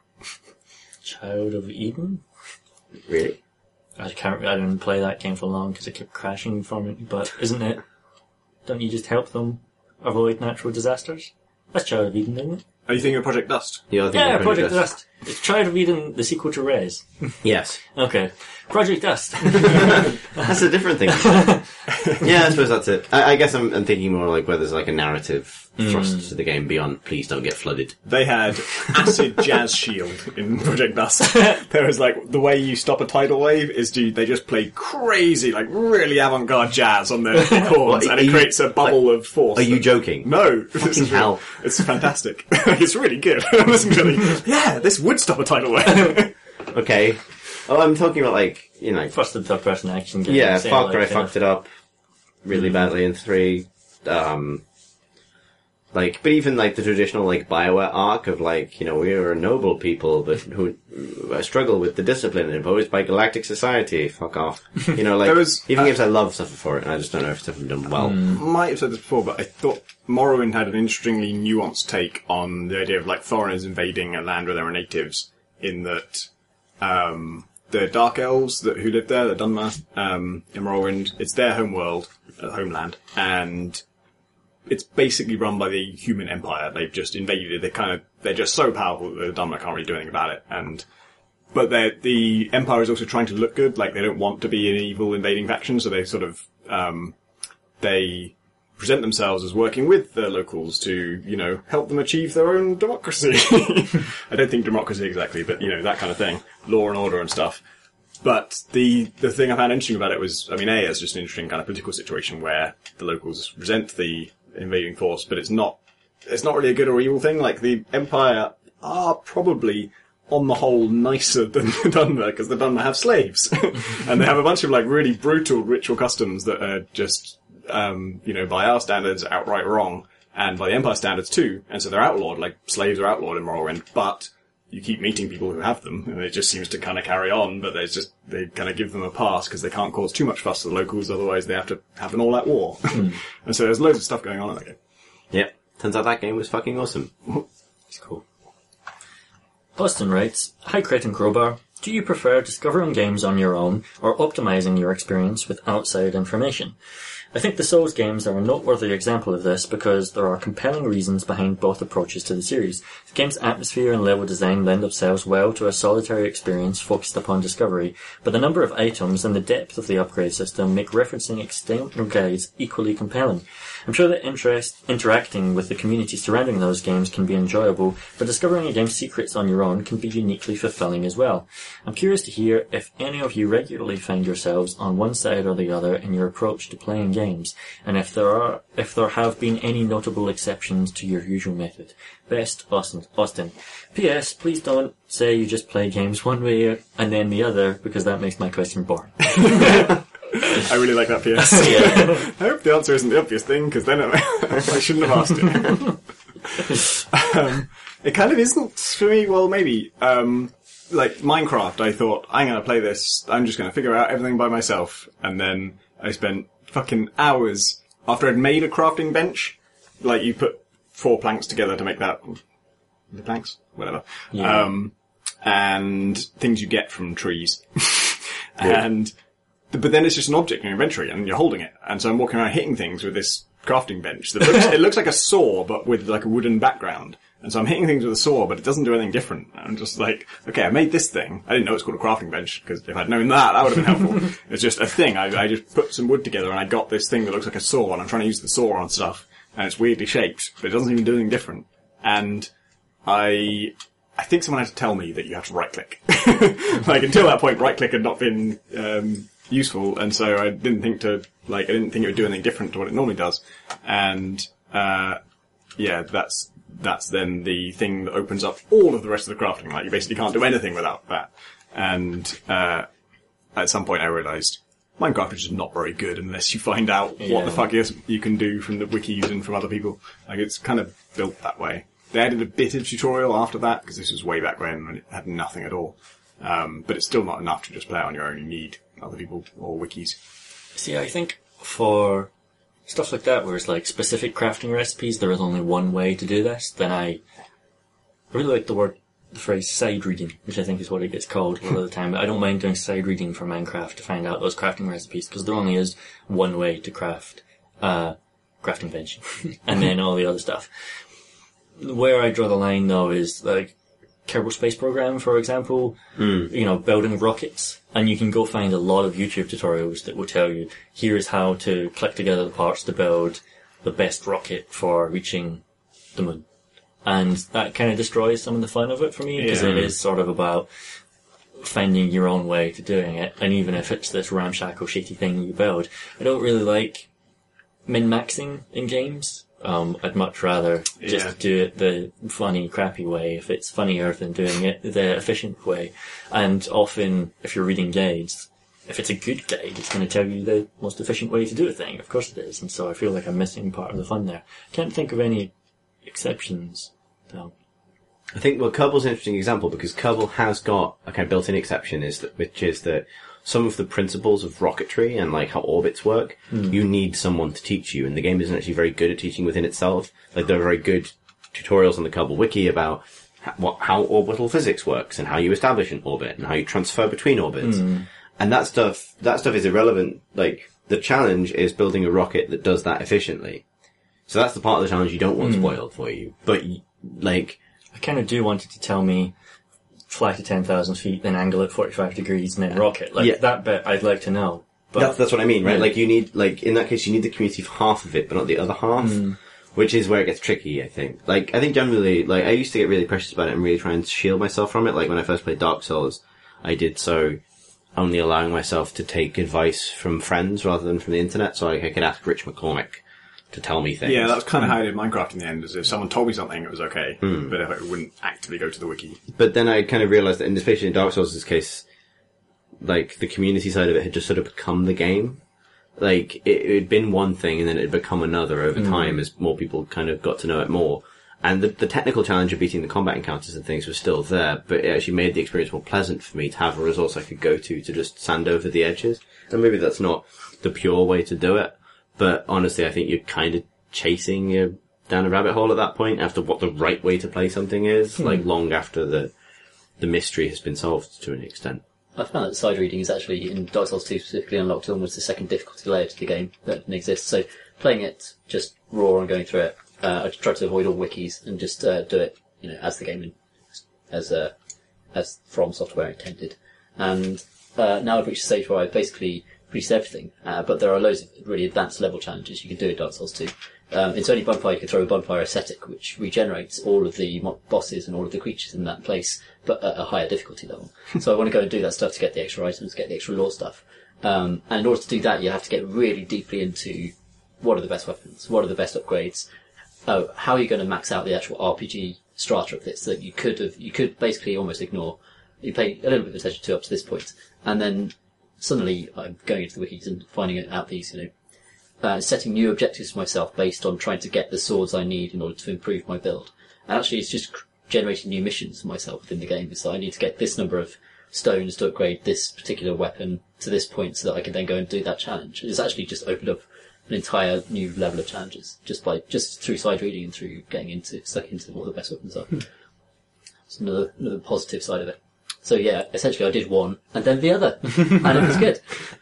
Child of Eden? Really? I can't, I didn't play that game for long because it kept crashing from it, but isn't it? Don't you just help them avoid natural disasters? That's Child of Eden, isn't it? Are you thinking of Project Dust? The other thing Yeah, about Project Dust. It's Child of Eden, the sequel to Rez. Yes. Okay. Project Dust. That's a different thing. Yeah, I suppose that's it. I, I guess I'm, I'm thinking more like where there's like a narrative thrust to the game beyond please don't get flooded. They had acid jazz shield in Project Dust. There was like, the way you stop a tidal wave is do they just play crazy, like really avant-garde jazz on their chords, What, and are it you- creates a bubble like, of force. Are you that- joking? No, this Fucking is real. hell. It's fantastic. It's really good. I'm listening to it. Yeah, this would stop a tidal wave. Okay. Oh, I'm talking about like, you know, First and third person action game. yeah, Same, Far like, Cry kind fucked of- it up really badly in three. Um, like, but even like the traditional like Bioware arc of like, you know, we are a noble people, but who uh, struggle with the discipline imposed by galactic society. Fuck off. You know, like There was- even uh, games I love suffer for it, and I just don't know if it's ever done well. Might have said this before, but I thought Morrowind had an interestingly nuanced take on the idea of like foreigners invading a land where there are natives, in that um, the Dark Elves that who live there, the Dunmer, um, in Morrowind, it's their home world, uh, homeland, and it's basically run by the human empire. They've just invaded it. They kind of, they're just so powerful that the Dunmer can't really do anything about it. And, but they're- the empire is also trying to look good. Like, they don't want to be an evil invading faction, so they sort of, um, they present themselves as working with the locals to, you know, help them achieve their own democracy. I don't think democracy exactly, but, you know, that kind of thing. Law and order and stuff. But the the thing I found interesting about it was, I mean, A, it's just an interesting kind of political situation where the locals resent the invading force, but it's not, it's not really a good or evil thing. Like, the Empire are probably, on the whole, nicer than the Dunmer, because the Dunmer have slaves. And they have a bunch of, like, really brutal ritual customs that are just, um, you know, by our standards, outright wrong, and by the Empire standards too, and so they're outlawed, like, slaves are outlawed in Morrowind, but you keep meeting people who have them, and it just seems to kind of carry on, but there's just, they kind of give them a pass, because they can't cause too much fuss to the locals, otherwise they have to have an all-out war. And so there's loads of stuff going on in that game. Yep. Turns out that game was fucking awesome. It's cool. Austin writes, Hi Crate and Crowbar. Do you prefer discovering games on your own or optimizing your experience with outside information? I think the Souls games are a noteworthy example of this because there are compelling reasons behind both approaches to the series. The game's atmosphere and level design lend themselves well to a solitary experience focused upon discovery, but the number of items and the depth of the upgrade system make referencing external guides equally compelling. I'm sure that interest, interacting with the community surrounding those games can be enjoyable, but discovering a game's secrets on your own can be uniquely fulfilling as well. I'm curious to hear if any of you regularly find yourselves on one side or the other in your approach to playing games, and if there are, if there have been any notable exceptions to your usual method. Best, Austin. Austin. P S. Please don't say you just play games one way and then the other, because that makes my question boring. I really like that P S. Yeah. I hope the answer isn't the obvious thing, because then I, I shouldn't have asked it. um, it kind of isn't for me. Well, maybe. Um, like Minecraft, I thought, I'm going to play this, I'm just going to figure out everything by myself. And then I spent fucking hours after I'd made a crafting bench. Like, you put four planks together to make that... The planks? Whatever. Yeah. Um, and things you get from trees. And... But then it's just an object in your inventory, and you're holding it. And so I'm walking around hitting things with this crafting bench. That looks, it looks like a saw, but with like a wooden background. And so I'm hitting things with a saw, but it doesn't do anything different. I'm just like, okay, I made this thing. I didn't know it's called a crafting bench, because if I'd known that, that would have been helpful. It's just a thing. I, I just put some wood together, and I got this thing that looks like a saw, and I'm trying to use the saw on stuff. And it's weirdly shaped, but it doesn't even do anything different. And I... I think someone had to tell me that you have to right-click. Like, until that point, right-click had not been... Um, useful, and so I didn't think to, like, I didn't think it would do anything different to what it normally does. And, uh, yeah, that's, that's then the thing that opens up all of the rest of the crafting. Like, you basically can't do anything without that. And, uh, at some point I realised Minecraft is just not very good unless you find out Yeah. what the fuck is you can do from the wikis and from other people. Like, it's kind of built that way. They added a bit of tutorial after that, because this was way back when, when it had nothing at all. Um, but it's still not enough to just play it on your own. You need other people or wikis. See, I think for stuff like that, where it's like specific crafting recipes, there is only one way to do this, then I really like the word, the phrase side reading, which I think is what it gets called a lot of the time. I don't mind doing side reading for Minecraft to find out those crafting recipes, because there only is one way to craft, uh, crafting bench, and then all the other stuff. Where I draw the line, though, is like Kerbal Space Program, for example, mm. you know, building rockets, and you can go find a lot of YouTube tutorials that will tell you, here's how to click together the parts to build the best rocket for reaching the moon. And that kind of destroys some of the fun of it for me, because yeah. it is sort of about finding your own way to doing it. And even if it's this ramshackle, shitty thing you build, I don't really like min-maxing in games. Um, I'd much rather just yeah. do it the funny, crappy way if it's funnier than doing it the efficient way. And often, if you're reading guides, if it's a good guide, it's going to tell you the most efficient way to do a thing. Of course it is. And so I feel like I'm missing part of the fun there. Can't think of any exceptions, though. I think, well, Kerbal's an interesting example, because Kerbal has got a kind of built-in exception, is that, which is that some of the principles of rocketry and like how orbits work, mm. you need someone to teach you, and the game isn't actually very good at teaching within itself. Like, there are very good tutorials on the Kerbal wiki about how, what, how orbital physics works, and how you establish an orbit, and how you transfer between orbits. Mm. And that stuff, that stuff is irrelevant. Like, the challenge is building a rocket that does that efficiently. So that's the part of the challenge you don't want mm. spoiled for you. But, like, I kind of do want it to tell me fly to ten thousand feet, then angle at forty-five degrees, and then rocket. Like, yeah. that bit I'd like to know. But that's, that's what I mean, right? Yeah. Like, you need, like, in that case, you need the community for half of it, but not the other half. Mm. Which is where it gets tricky, I think. Like, I think generally, like, I used to get really precious about it and really try and shield myself from it. Like, when I first played Dark Souls, I did so only allowing myself to take advice from friends rather than from the internet, so I, I could ask Rich McCormick to tell me things. Yeah, that's kind of how I did Minecraft in the end, is if someone told me something, it was okay, mm. but if I wouldn't actively go to the wiki. But then I kind of realised that, in, especially in Dark Souls' case, like, the community side of it had just sort of become the game. Like, it had been one thing, and then it had become another over mm. time as more people kind of got to know it more. And the, the technical challenge of beating the combat encounters and things was still there, but it actually made the experience more pleasant for me to have a resource I could go to to just sand over the edges. And maybe that's not the pure way to do it, but honestly, I think you're kind of chasing you down a rabbit hole at that point after what the right way to play something is, hmm. like long after the the mystery has been solved to an extent. I found that side reading is actually, in Dark Souls two specifically, unlocked almost the second difficulty layer to the game that didn't exist. So playing it just raw and going through it, uh, I tried to avoid all wikis and just uh, do it, you know, as the game, as uh, as From Software intended. And uh, now I've reached a stage where I've basically reached everything, uh, but there are loads of really advanced level challenges you can do in Dark Souls two. Um, in Sony Bonfire, you can throw a bonfire ascetic, which regenerates all of the mo- bosses and all of the creatures in that place, but at a higher difficulty level. So I want to go and do that stuff to get the extra items, get the extra lore stuff. Um, and in order to do that, you have to get really deeply into what are the best weapons, what are the best upgrades, oh, how are you going to max out the actual R P G strata of this that you could have, you could basically almost ignore. You pay a little bit of attention to up to this point, and then suddenly I'm going into the wikis and finding out these, you know, uh, setting new objectives for myself based on trying to get the swords I need in order to improve my build. And actually, it's just generating new missions for myself within the game. So I need to get this number of stones to upgrade this particular weapon to this point so that I can then go and do that challenge. It's actually just opened up an entire new level of challenges just by just through side reading and through getting into stuck into what the best weapons are. It's another another positive side of it. So yeah, essentially I did one and then the other, and it was good.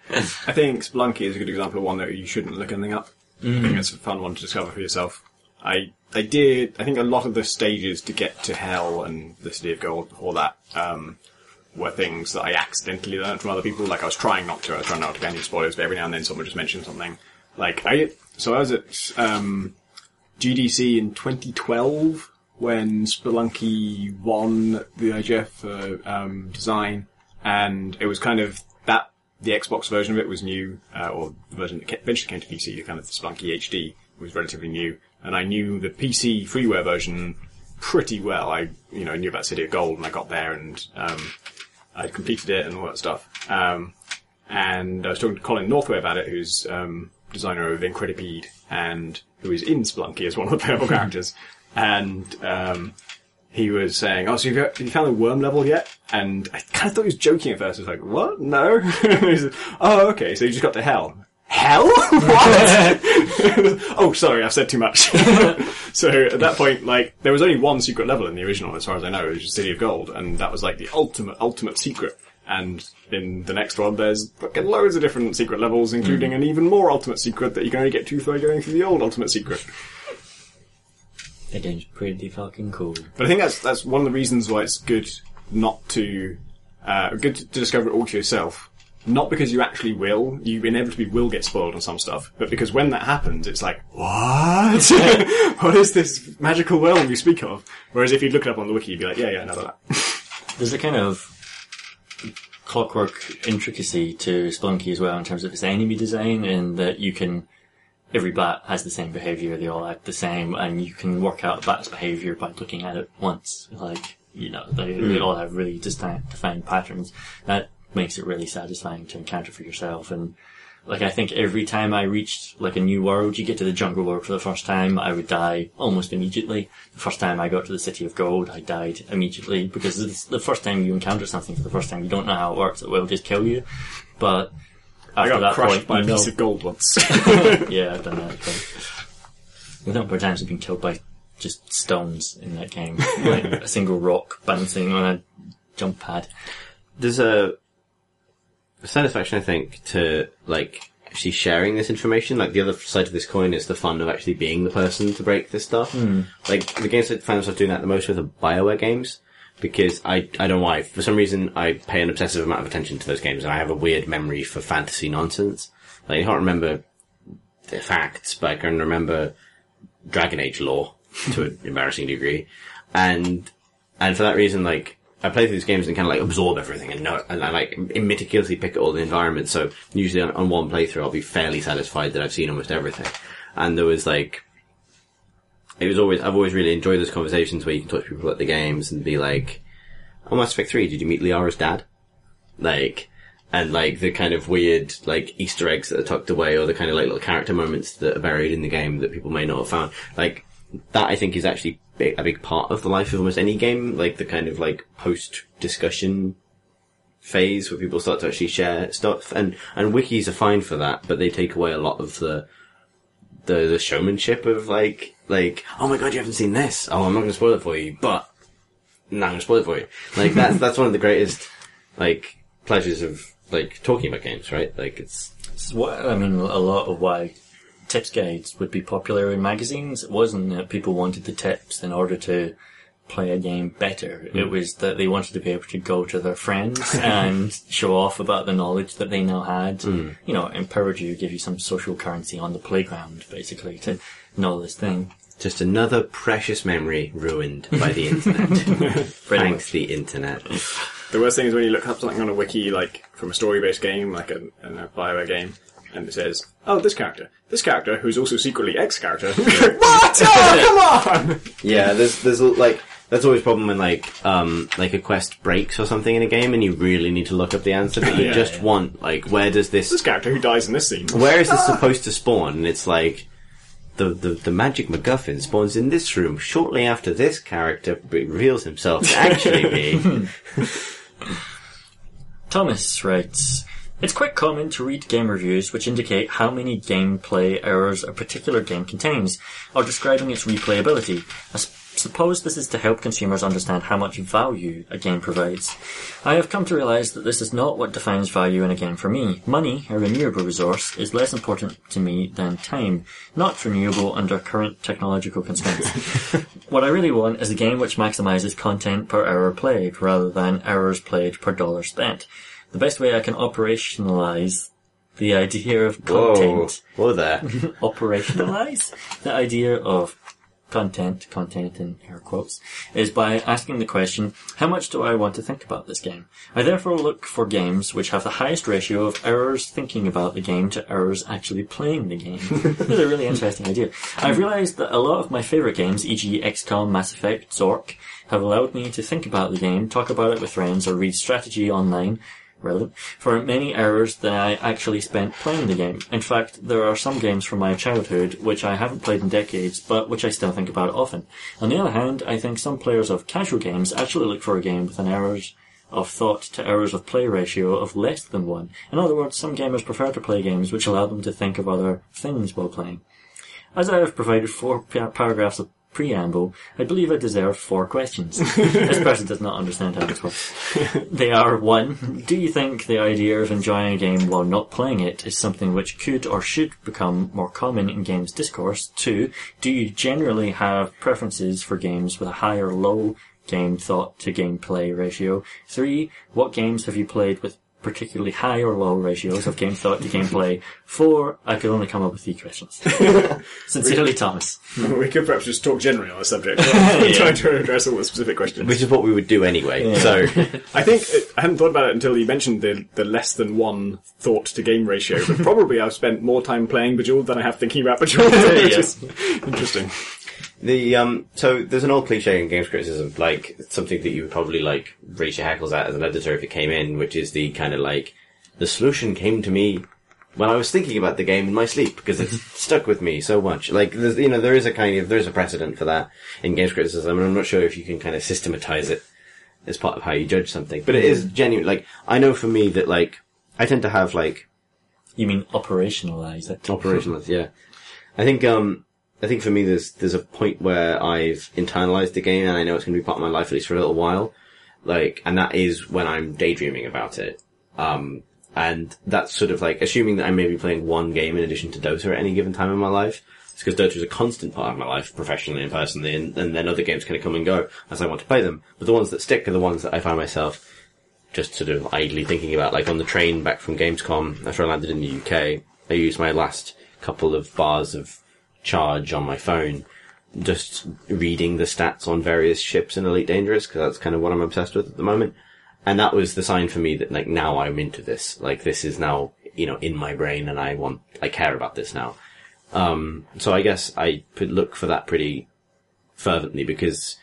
I think Spelunky is a good example of one that you shouldn't look anything up. Mm. I think it's a fun one to discover for yourself. I I did. I think a lot of the stages to get to Hell and the City of Gold before that um, were things that I accidentally learned from other people. Like I was trying not to. I was trying not to get any spoilers, but every now and then someone just mentioned something. Like I, so I was at um, G D C in twenty twelve when Spelunky won the I G F for um, design, and it was kind of that. The Xbox version of it was new, uh, or the version that eventually came to P C. The kind of Spelunky H D was relatively new, and I knew the P C freeware version pretty well. I, you know, knew about City of Gold, and I got there and um, I completed it and all that stuff. Um, and I was talking to Colin Northway about it, who's um, designer of Incredipede, and who is in Spelunky as one of the playable characters. And um, he was saying, "Oh, so have you, have you found the worm level yet?" And I kind of thought he was joking at first. I was like, "What? No." He said, "Oh, okay. So you just got to hell." Hell? What? Oh, sorry, I've said too much. So at that point, like, there was only one secret level in the original, as far as I know, it was just City of Gold, and that was like the ultimate, ultimate secret. And in the next one, there's fucking loads of different secret levels, including mm. an even more ultimate secret that you can only get to by going through the old ultimate secret. That game's pretty fucking cool. But I think that's that's one of the reasons why it's good not to, uh, good to discover it all to yourself. Not because you actually will, you inevitably will get spoiled on some stuff, but because when that happens, it's like, what? What is this magical world you speak of? Whereas if you look it up on the wiki, you'd be like, yeah, yeah, I know that. There's a kind of clockwork intricacy to Spelunky as well in terms of its enemy design, in that you can, every bat has the same behaviour, they all act the same, and you can work out a bat's behaviour by looking at it once. Like, you know, they, mm. they all have really distinct, defined patterns. That makes it really satisfying to encounter for yourself. And like, I think every time I reached like a new world, you get to the jungle world for the first time, I would die almost immediately. The first time I got to the City of Gold, I died immediately, because it's the first time you encounter something for the first time, you don't know how it works, it will just kill you. But after I got that crushed point, by you a know, piece of gold once. yeah, I've done that. The number of times I've been killed by just stones in that game, like a single rock bouncing on a jump pad. There's a satisfaction, I think, to like actually sharing this information. Like, the other side of this coin is the fun of actually being the person to break this stuff. Mm. Like, the games I find myself doing that the most with are BioWare games, because I I don't know why, for some reason I pay an obsessive amount of attention to those games, and I have a weird memory for fantasy nonsense. Like, I can't remember the facts, but I can remember Dragon Age lore to an embarrassing degree, and and for that reason, like, I play through these games and kind of like absorb everything and know, and I like meticulously pick at all the environments. So usually on, on one playthrough, I'll be fairly satisfied that I've seen almost everything. And there was like, it was always, I've always really enjoyed those conversations where you can talk to people at the games and be like, "Oh, Mass Effect three, did you meet Liara's dad?" Like, and like the kind of weird like Easter eggs that are tucked away, or the kind of like little character moments that are buried in the game that people may not have found. Like, that I think is actually a big part of the life of almost any game, like the kind of like post-discussion phase where people start to actually share stuff, and and wikis are fine for that, but they take away a lot of the the, the showmanship of like like oh my god, you haven't seen this, oh, I'm not going to spoil it for you, but no, I'm going to spoil it for you. Like, that's that's one of the greatest like pleasures of like talking about games, right? Like, it's, it's what I mean. A lot of why tips guides would be popular in magazines. It wasn't that people wanted the tips in order to play a game better. Mm. It was that they wanted to be able to go to their friends and show off about the knowledge that they now had. Mm. You know, encourage you, give you some social currency on the playground, basically, to know this thing. Just another precious memory ruined by the internet. Thanks, the internet. The worst thing is when you look up something on a wiki, like from a story-based game, like a, a BioWare game, and it says, "Oh, this character, this character, who's also secretly X character." What? Oh, come on! Yeah, there's there's like that's always a problem when like um like a quest breaks or something in a game, and you really need to look up the answer, but you yeah, just yeah. want like, where does this this character who dies in this scene? Where is this ah. supposed to spawn? And it's like, the, the the magic MacGuffin spawns in this room shortly after this character reveals himself to actually be. Thomas writes, "It's quite common to read game reviews which indicate how many gameplay errors a particular game contains, or describing its replayability. I s- suppose this is to help consumers understand how much value a game provides. I have come to realise that this is not what defines value in a game for me. Money, a renewable resource, is less important to me than time, not renewable under current technological constraints. What I really want is a game which maximises content per hour played, rather than hours played per dollar spent. The best way I can operationalise the idea of content... Whoa, whoa there. operationalise the idea of content, content in air quotes, is by asking the question, how much do I want to think about this game? I therefore look for games which have the highest ratio of hours thinking about the game to hours actually playing the game. This is a really interesting idea. I've realised that a lot of my favourite games, for example X COM, Mass Effect, Zork, have allowed me to think about the game, talk about it with friends, or read strategy online, relevant, for many hours that I actually spent playing the game. In fact, there are some games from my childhood which I haven't played in decades, but which I still think about often. On the other hand, I think some players of casual games actually look for a game with an hours of thought to hours of play ratio of less than one. In other words, some gamers prefer to play games which allow them to think of other things while playing. As I have provided four pa- paragraphs of preamble, I believe I deserve four questions. This person does not understand how this works. They are, one, do you think the idea of enjoying a game while not playing it is something which could or should become more common in games discourse? Two, do you generally have preferences for games with a high or low game thought to gameplay ratio? Three, what games have you played with particularly high or low ratios of game thought to gameplay? Four, I could only come up with three questions. Sincerely, Thomas. We could perhaps just talk generally on the subject, rather than trying to address all the specific questions. Which is what we would do anyway. Yeah. So I think it, I hadn't thought about it until you mentioned the the less than one thought to game ratio, but probably I've spent more time playing Bejeweled than I have thinking about Bejeweled, which Yeah. is interesting. the um, so there's an old cliche in games criticism, like something that you would probably like raise your hackles at as an editor if it came in, which is the kind of like the solution came to me when I was thinking about the game in my sleep because it's stuck with me so much. Like there's, you know, there is a kind of there's a precedent for that in games criticism, and I'm not sure if you can kind of systematize it as part of how you judge something. But it is genuine. Like I know for me that like I tend to have like You mean operationalize it? operationalist, yeah. I think um I think for me there's there's a point where I've internalized the game and I know it's going to be part of my life at least for a little while. Like, and that is when I'm daydreaming about it. Um and that's sort of like assuming that I may be playing one game in addition to Dota at any given time in my life. It's because Dota is a constant part of my life, professionally and personally, and, and then other games kind of come and go as I want to play them. But the ones that stick are the ones that I find myself just sort of idly thinking about. Like on the train back from Gamescom, after I landed in the U K, I used my last couple of bars of charge on my phone just reading the stats on various ships in Elite Dangerous, because that's kind of what I'm obsessed with at the moment. And that was the sign for me that, like, now I'm into this. Like, this is now, you know, in my brain, and I want, I care about this now. Um, so I guess I could look for that pretty fervently, because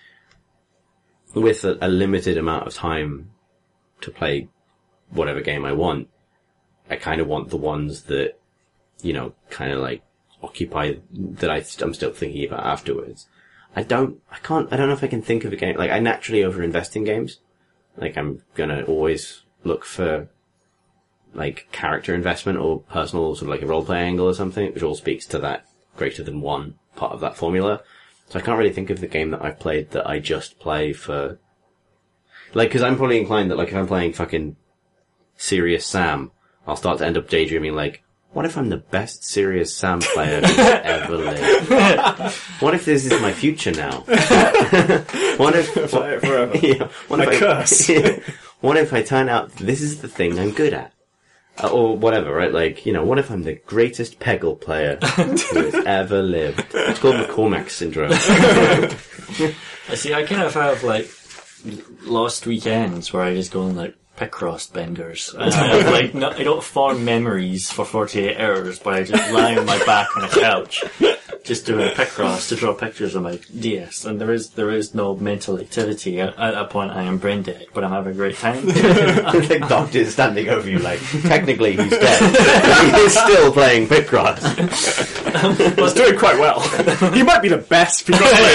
with a, a limited amount of time to play whatever game I want, I kind of want the ones that, you know, kind of like occupy, that I, I'm still thinking about afterwards. I don't, I can't, I don't know if I can think of a game. Like, I naturally overinvest in games. Like, I'm gonna always look for, like, character investment or personal, sort of like a roleplay angle or something, which all speaks to that greater than one part of that formula. So I can't really think of the game that I've played that I just play for, like, cause I'm probably inclined that, like, if I'm playing fucking Serious Sam, I'll start to end up daydreaming, like, what if I'm the best Serious Sam player who's ever lived? What if this is my future now? What if... Play it forever. Yeah, what My if I, curse. What if I turn out this is the thing I'm good at? Uh, or whatever, right? Like, you know, what if I'm the greatest Peggle player who has ever lived? It's called McCormack syndrome. I see, I kind of have, like, lost weekends where I just go on, like, Picross benders. And I have, like, no, I don't form memories for forty-eight hours, but I just lie on my back on a couch, just doing Picross to draw pictures on my D S. And there is, there is no mental activity. At, at that point, I am brain dead, but I'm having a great time. The doctor's standing over you like, technically he's dead, but he is still playing Picross. He's doing quite well. He might be the best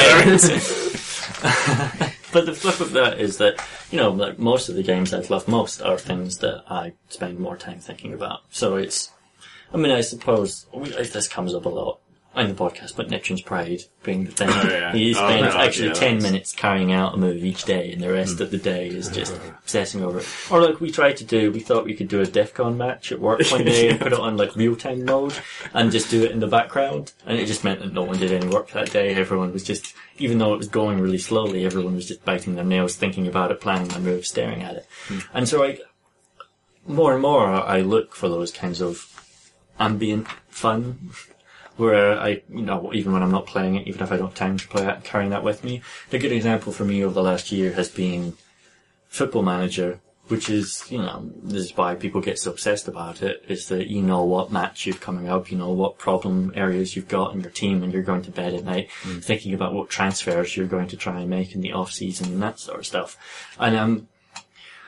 Picross player. But the flip of that is that, you know, like most of the games I've loved most are things that I spend more time thinking about. So it's, I mean, I suppose, we, this comes up a lot in the podcast, but Neptune's Pride being the thing. Oh, yeah. He Oh, spends no, actually yeah, ten that's- minutes carrying out a move each day, and the rest of the day is just obsessing over it. Or like we tried to do, we thought we could do a DEF CON match at work one day and put it on like real-time mode and just do it in the background. And it just meant that no one did any work that day. Everyone was just, even though it was going really slowly, everyone was just biting their nails, thinking about it, planning their moves, staring at it. And so I, more and more, I look for those kinds of ambient fun, where I, you know, even when I'm not playing it, even if I don't have time to play it, carrying that with me. A good example for me over the last year has been Football Manager, which is, you know, this is why people get so obsessed about it, is that you know what match you've coming up, you know what problem areas you've got in your team, and you're going to bed at night mm. thinking about what transfers you're going to try and make in the off season and that sort of stuff. And um,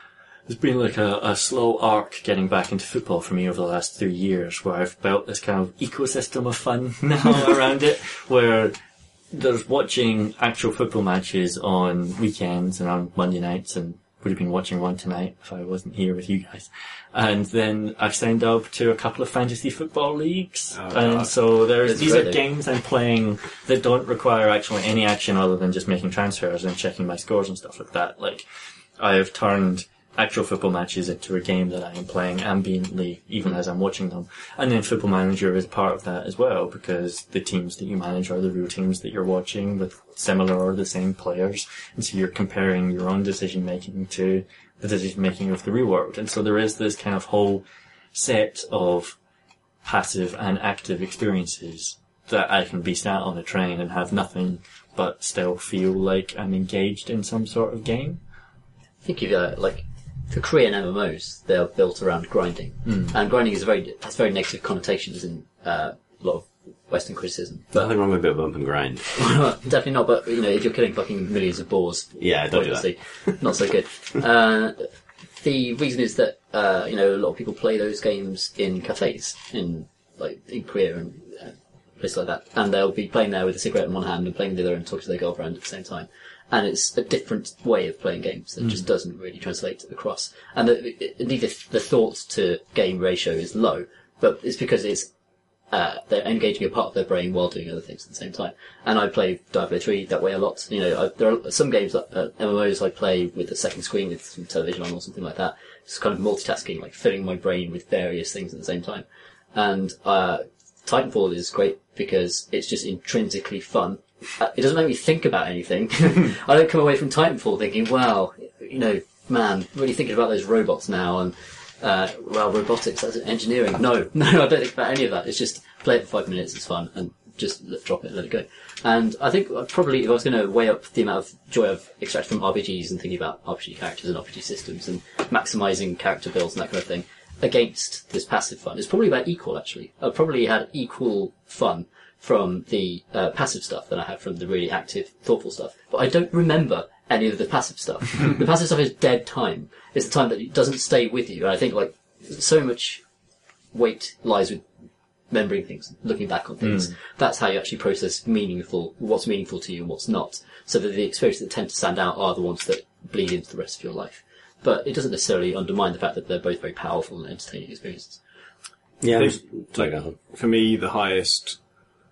there's been like a, a slow arc getting back into football for me over the last three years, where I've built this kind of ecosystem of fun now around it, where there's watching actual football matches on weekends and on Monday nights, and would have been watching one tonight if I wasn't here with you guys. And then I've signed up to a couple of fantasy football leagues. Oh, and God. so there's, That's these great. are games I'm playing that don't require actually any action other than just making transfers and checking my scores and stuff like that. Like, I have turned actual football matches into a game that I am playing ambiently, even as I'm watching them. And then Football Manager is part of that as well, because the teams that you manage are the real teams that you're watching with similar or the same players. And so you're comparing your own decision making to the decision making of the real world. And so there is this kind of whole set of passive and active experiences that I can be sat on a train and have nothing but still feel like I'm engaged in some sort of game. I think if uh, like for Korean M M Os, they are built around grinding, mm. and grinding is a very has very negative connotations in uh, a lot of Western criticism. But nothing wrong with a bit of bump and grind. Definitely not. But you know, if you're killing fucking millions of boars, Yeah, don't do that. not so good. Uh, the reason is that uh, you know a lot of people play those games in cafes in like in Korea and uh, places like that, and they'll be playing there with a cigarette in one hand and playing the other and talking to their girlfriend at the same time. And it's a different way of playing games that mm. just doesn't really translate across. And the, indeed, the, the thought to game ratio is low, but it's because it's uh, they're engaging a part of their brain while doing other things at the same time. And I play Diablo three that way a lot. You know, I, there are some games, that, uh, M M Os, I play with a second screen with some television on or something like that. It's kind of multitasking, like filling my brain with various things at the same time. And uh, Titanfall is great because it's just intrinsically fun. It doesn't make me think about anything. I don't come away from Titanfall thinking, wow, you know, man, really thinking about those robots now and, uh, well, robotics, that's engineering. No, no, I don't think about any of that. It's just play it for five minutes, it's fun, and just let, drop it and let it go. And I think probably if I was going to weigh up the amount of joy I've extracted from R P Gs and thinking about R P G characters and R P G systems and maximising character builds and that kind of thing, against this passive fun, it's probably about equal, actually. I've probably had equal fun from the uh, passive stuff than I have from the really active, thoughtful stuff. But I don't remember any of the passive stuff. The passive stuff is dead time. It's the time that it doesn't stay with you. And I think, like, so much weight lies with remembering things, looking back on things. Mm. That's how you actually process meaningful, what's meaningful to you and what's not. So that the experiences that tend to stand out are the ones that bleed into the rest of your life. But it doesn't necessarily undermine the fact that they're both very powerful and entertaining experiences. Yeah, like, for me, the highest...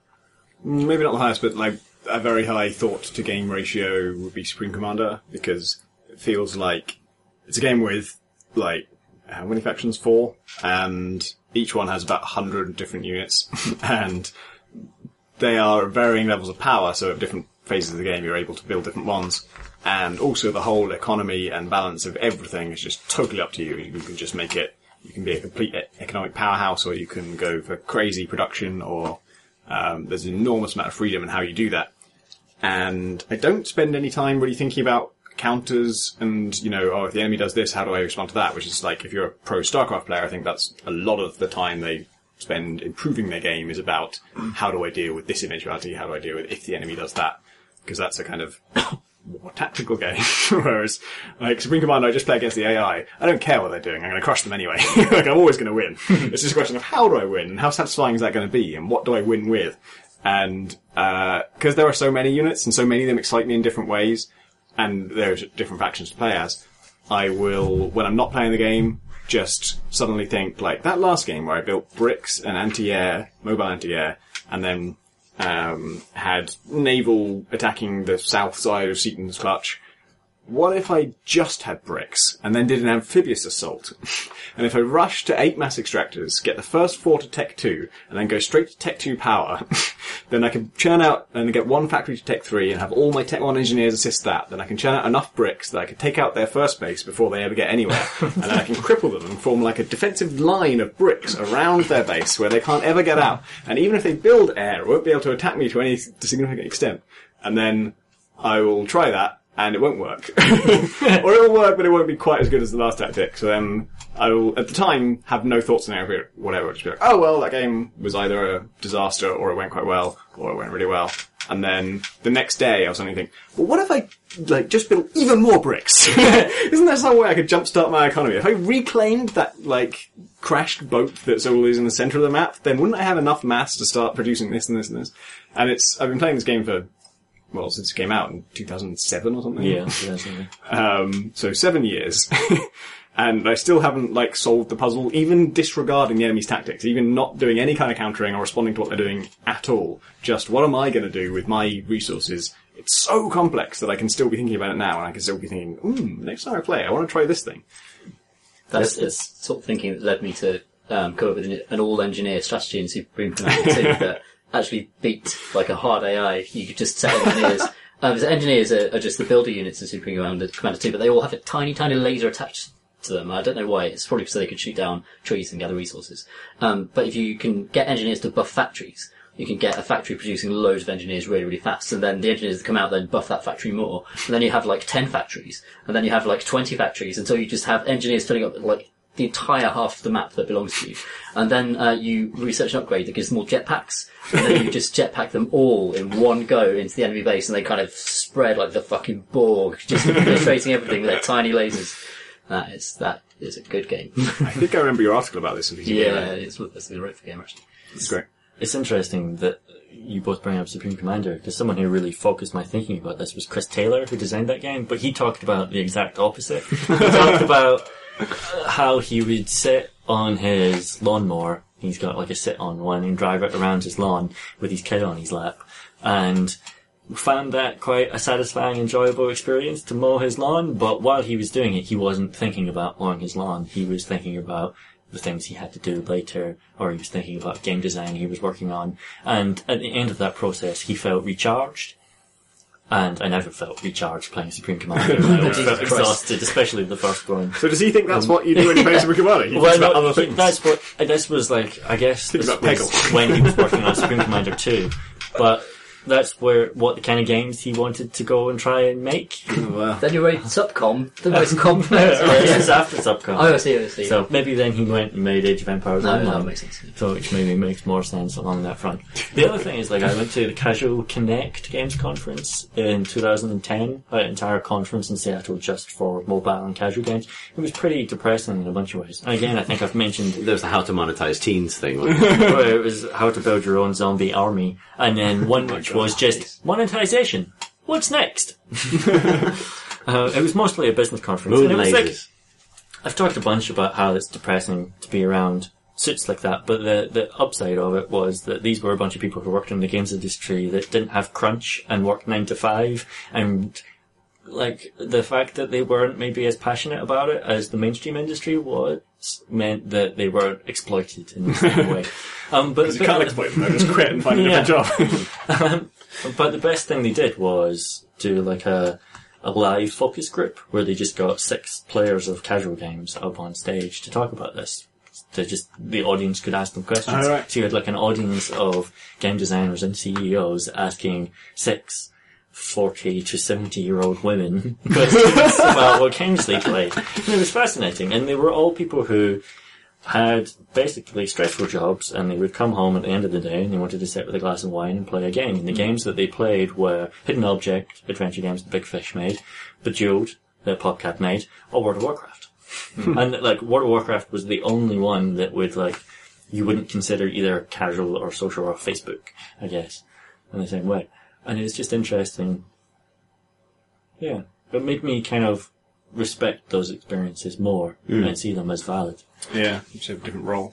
Maybe not the highest, but like a very high thought to game ratio would be Supreme Commander, because it feels like it's a game with like how many factions? Four, and each one has about a hundred different units, and they are at varying levels of power. So at different phases of the game, you're able to build different ones, and also the whole economy and balance of everything is just totally up to you. You can just make it. You can be a complete economic powerhouse, or you can go for crazy production, or Um, there's an enormous amount of freedom in how you do that. And I don't spend any time really thinking about counters and, you know, oh, if the enemy does this, how do I respond to that? Which is like, if you're a pro StarCraft player, I think that's a lot of the time they spend improving their game is about how do I deal with this eventuality? How do I deal with if the enemy does that? Because that's a kind of more tactical game. Whereas, like, Supreme Commander, I just play against the A I. I don't care what they're doing. I'm going to crush them anyway. Like, I'm always going to win. It's just a question of how do I win, and how satisfying is that going to be, and what do I win with? And, uh, because there are so many units, and so many of them excite me in different ways, and there's different factions to play as, I will, when I'm not playing the game, just suddenly think, like, that last game where I built bricks and anti-air, mobile anti-air, and then Um, had naval attacking the south side of Seaton's Clutch. What if I just had bricks, and then did an amphibious assault? And if I rush to eight mass extractors, get the first four to Tech two, and then go straight to Tech two power, then I can churn out and get one factory to Tech three, and have all my Tech one engineers assist that. Then I can churn out enough bricks that I can take out their first base before they ever get anywhere. And then I can cripple them and form like a defensive line of bricks around their base where they can't ever get out. And even if they build air, it won't be able to attack me to any significant extent. And then I will try that, and it won't work. Or it'll work, but it won't be quite as good as the last tactic. So then I will, at the time, have no thoughts on it, whatever. Just be like, oh, well, that game was either a disaster, or it went quite well, or it went really well. And then the next day I was suddenly thinking, well, what if I, like, just built even more bricks? Isn't there some way I could jumpstart my economy? If I reclaimed that, like, crashed boat that's always in the center of the map, then wouldn't I have enough mass to start producing this and this and this? And it's, I've been playing this game for, well, since it came out in two thousand seven or something. Yeah, definitely. Um, so seven years. And I still haven't, like, solved the puzzle, even disregarding the enemy's tactics, even not doing any kind of countering or responding to what they're doing at all. Just, what am I going to do with my resources? It's so complex that I can still be thinking about it now, and I can still be thinking, hmm, next time I play, I want to try this thing. That's the sort of thinking that led me to um, come up with an, an all-engineer strategy in Supreme Commander two that actually beat, like, a hard A I. You could just set engineers... Um, engineers are, are just the builder units in Supreme Commander, Commander two, but they all have a tiny, tiny laser attached to them. I don't know why. It's probably so they could shoot down trees and gather resources. Um, but if you can get engineers to buff factories, you can get a factory producing loads of engineers really, really fast. And then the engineers that come out then buff that factory more. And then you have like ten factories. And then you have like twenty factories until you just have engineers filling up like the entire half of the map that belongs to you. And then uh, you research an upgrade that gives them all jetpacks. And then you just jetpack them all in one go into the enemy base. And they kind of spread like the fucking Borg, just penetrating everything with their tiny lasers. That is, that is a good game. I think I remember your article about this. Yeah, it's one of the right for game, actually. It's great. It's interesting that you both bring up Supreme Commander, because someone who really focused my thinking about this was Chris Taylor, who designed that game, but he talked about the exact opposite. He talked about how he would sit on his lawnmower, he's got like a sit-on one, and drive it around his lawn with his kid on his lap, and found that quite a satisfying, enjoyable experience to mow his lawn, but while he was doing it, he wasn't thinking about mowing his lawn. He was thinking about the things he had to do later, or he was thinking about game design he was working on. And at the end of that process, he felt recharged. And I never felt recharged playing Supreme Commander. I always felt exhausted, especially the first one. So does he think that's um, what you do when you play Supreme Commander? You well, think about no, other things? That's what, this was like, I guess, think this about was when he was working on Supreme Commander two. But that's where, what the kind of games he wanted to go and try and make. Oh, wow. Then you wrote Subcom, the most complex. This is after Subcom. Oh, I see, I see. So maybe then he went and made Age of Empires no, Online. that makes sense. So which maybe makes more sense along that front. The other thing is, like, I went to the Casual Connect Games Conference in two thousand ten, an entire conference in Seattle just for mobile and casual games. It was pretty depressing in a bunch of ways. And again, I think I've mentioned... There was the how to monetize teens thing. Wasn't it? Where it was how to build your own zombie army. And then one which was just monetization. What's next? uh, it was mostly a business conference. Moon and it was lasers. like, I've talked a bunch about how it's depressing to be around suits like that, but the the upside of it was that these were a bunch of people who worked in the games industry that didn't have crunch and worked nine to five, and like the fact that they weren't maybe as passionate about it as the mainstream industry was meant that they weren't exploited in the same way. Um, but you can't exploit them, they just quit and find a yeah. different job. um, but the best thing they did was do like a a live focus group where they just got six players of casual games up on stage to talk about this. To just, the audience could ask them questions. Oh, right. So you had like an audience of game designers and C E Os asking six forty to seventy year old women questions about what games they played. And it was fascinating. And they were all people who had basically stressful jobs, and they would come home at the end of the day and they wanted to sit with a glass of wine and play a game. And the games that they played were Hidden Object, adventure games that Big Fish made, Bejeweled, that PopCap made, or World of Warcraft. And, like, World of Warcraft was the only one that would, like, you wouldn't consider either casual or social or Facebook, I guess, in the same way. And it was just interesting. Yeah. It made me kind of respect those experiences more mm. and see them as valid. Yeah, each have a different role.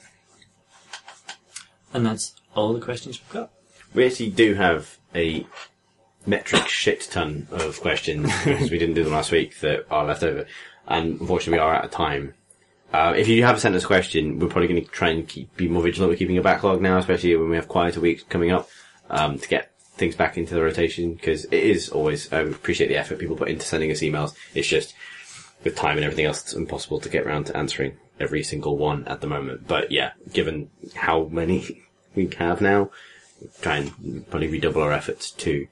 And that's all the questions we've got. We actually do have a metric shit ton of questions, because we didn't do them last week, that are left over. And unfortunately we are out of time. Uh, if you have sent us a question, we're probably going to try and keep, be more vigilant with keeping a backlog now, especially when we have quieter weeks coming up, um, to get things back into the rotation, because it is always, I appreciate the effort people put into sending us emails. It's just, with time and everything else, it's impossible to get around to answering every single one at the moment. But yeah, given how many we have now, try and probably redouble our efforts to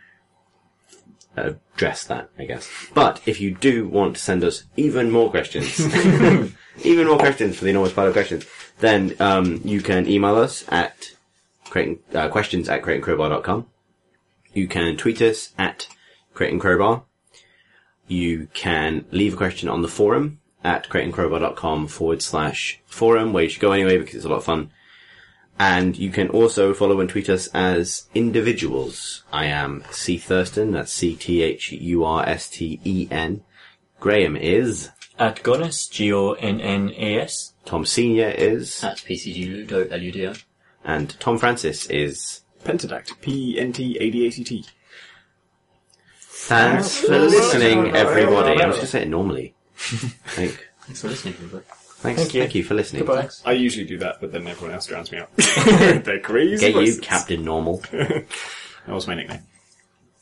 address that, I guess. But if you do want to send us even more questions, even more questions for the enormous pile of questions, then um, you can email us at creating, uh, questions at creating crowbar dot com. You can tweet us at Crate and Crowbar. You can leave a question on the forum at crateandcrowbar.com forward slash forum, where you should go anyway because it's a lot of fun. And you can also follow and tweet us as individuals. I am C. Thurston, that's C T H U R S T E N. Graham is... At Gonnas, G O N N A S. Tom Senior is... At P C G Ludo, L U D O. And Tom Francis is... Pentadact, P N T A D A C T. Thanks for listening, everybody. I'm just going to say it normally. Like, Thanks for listening, everybody. thanks, Thank you. thank you for listening. Goodbye. I usually do that, but then everyone else drowns me out. They're crazy. Get you, voices. Captain Normal. That was my nickname.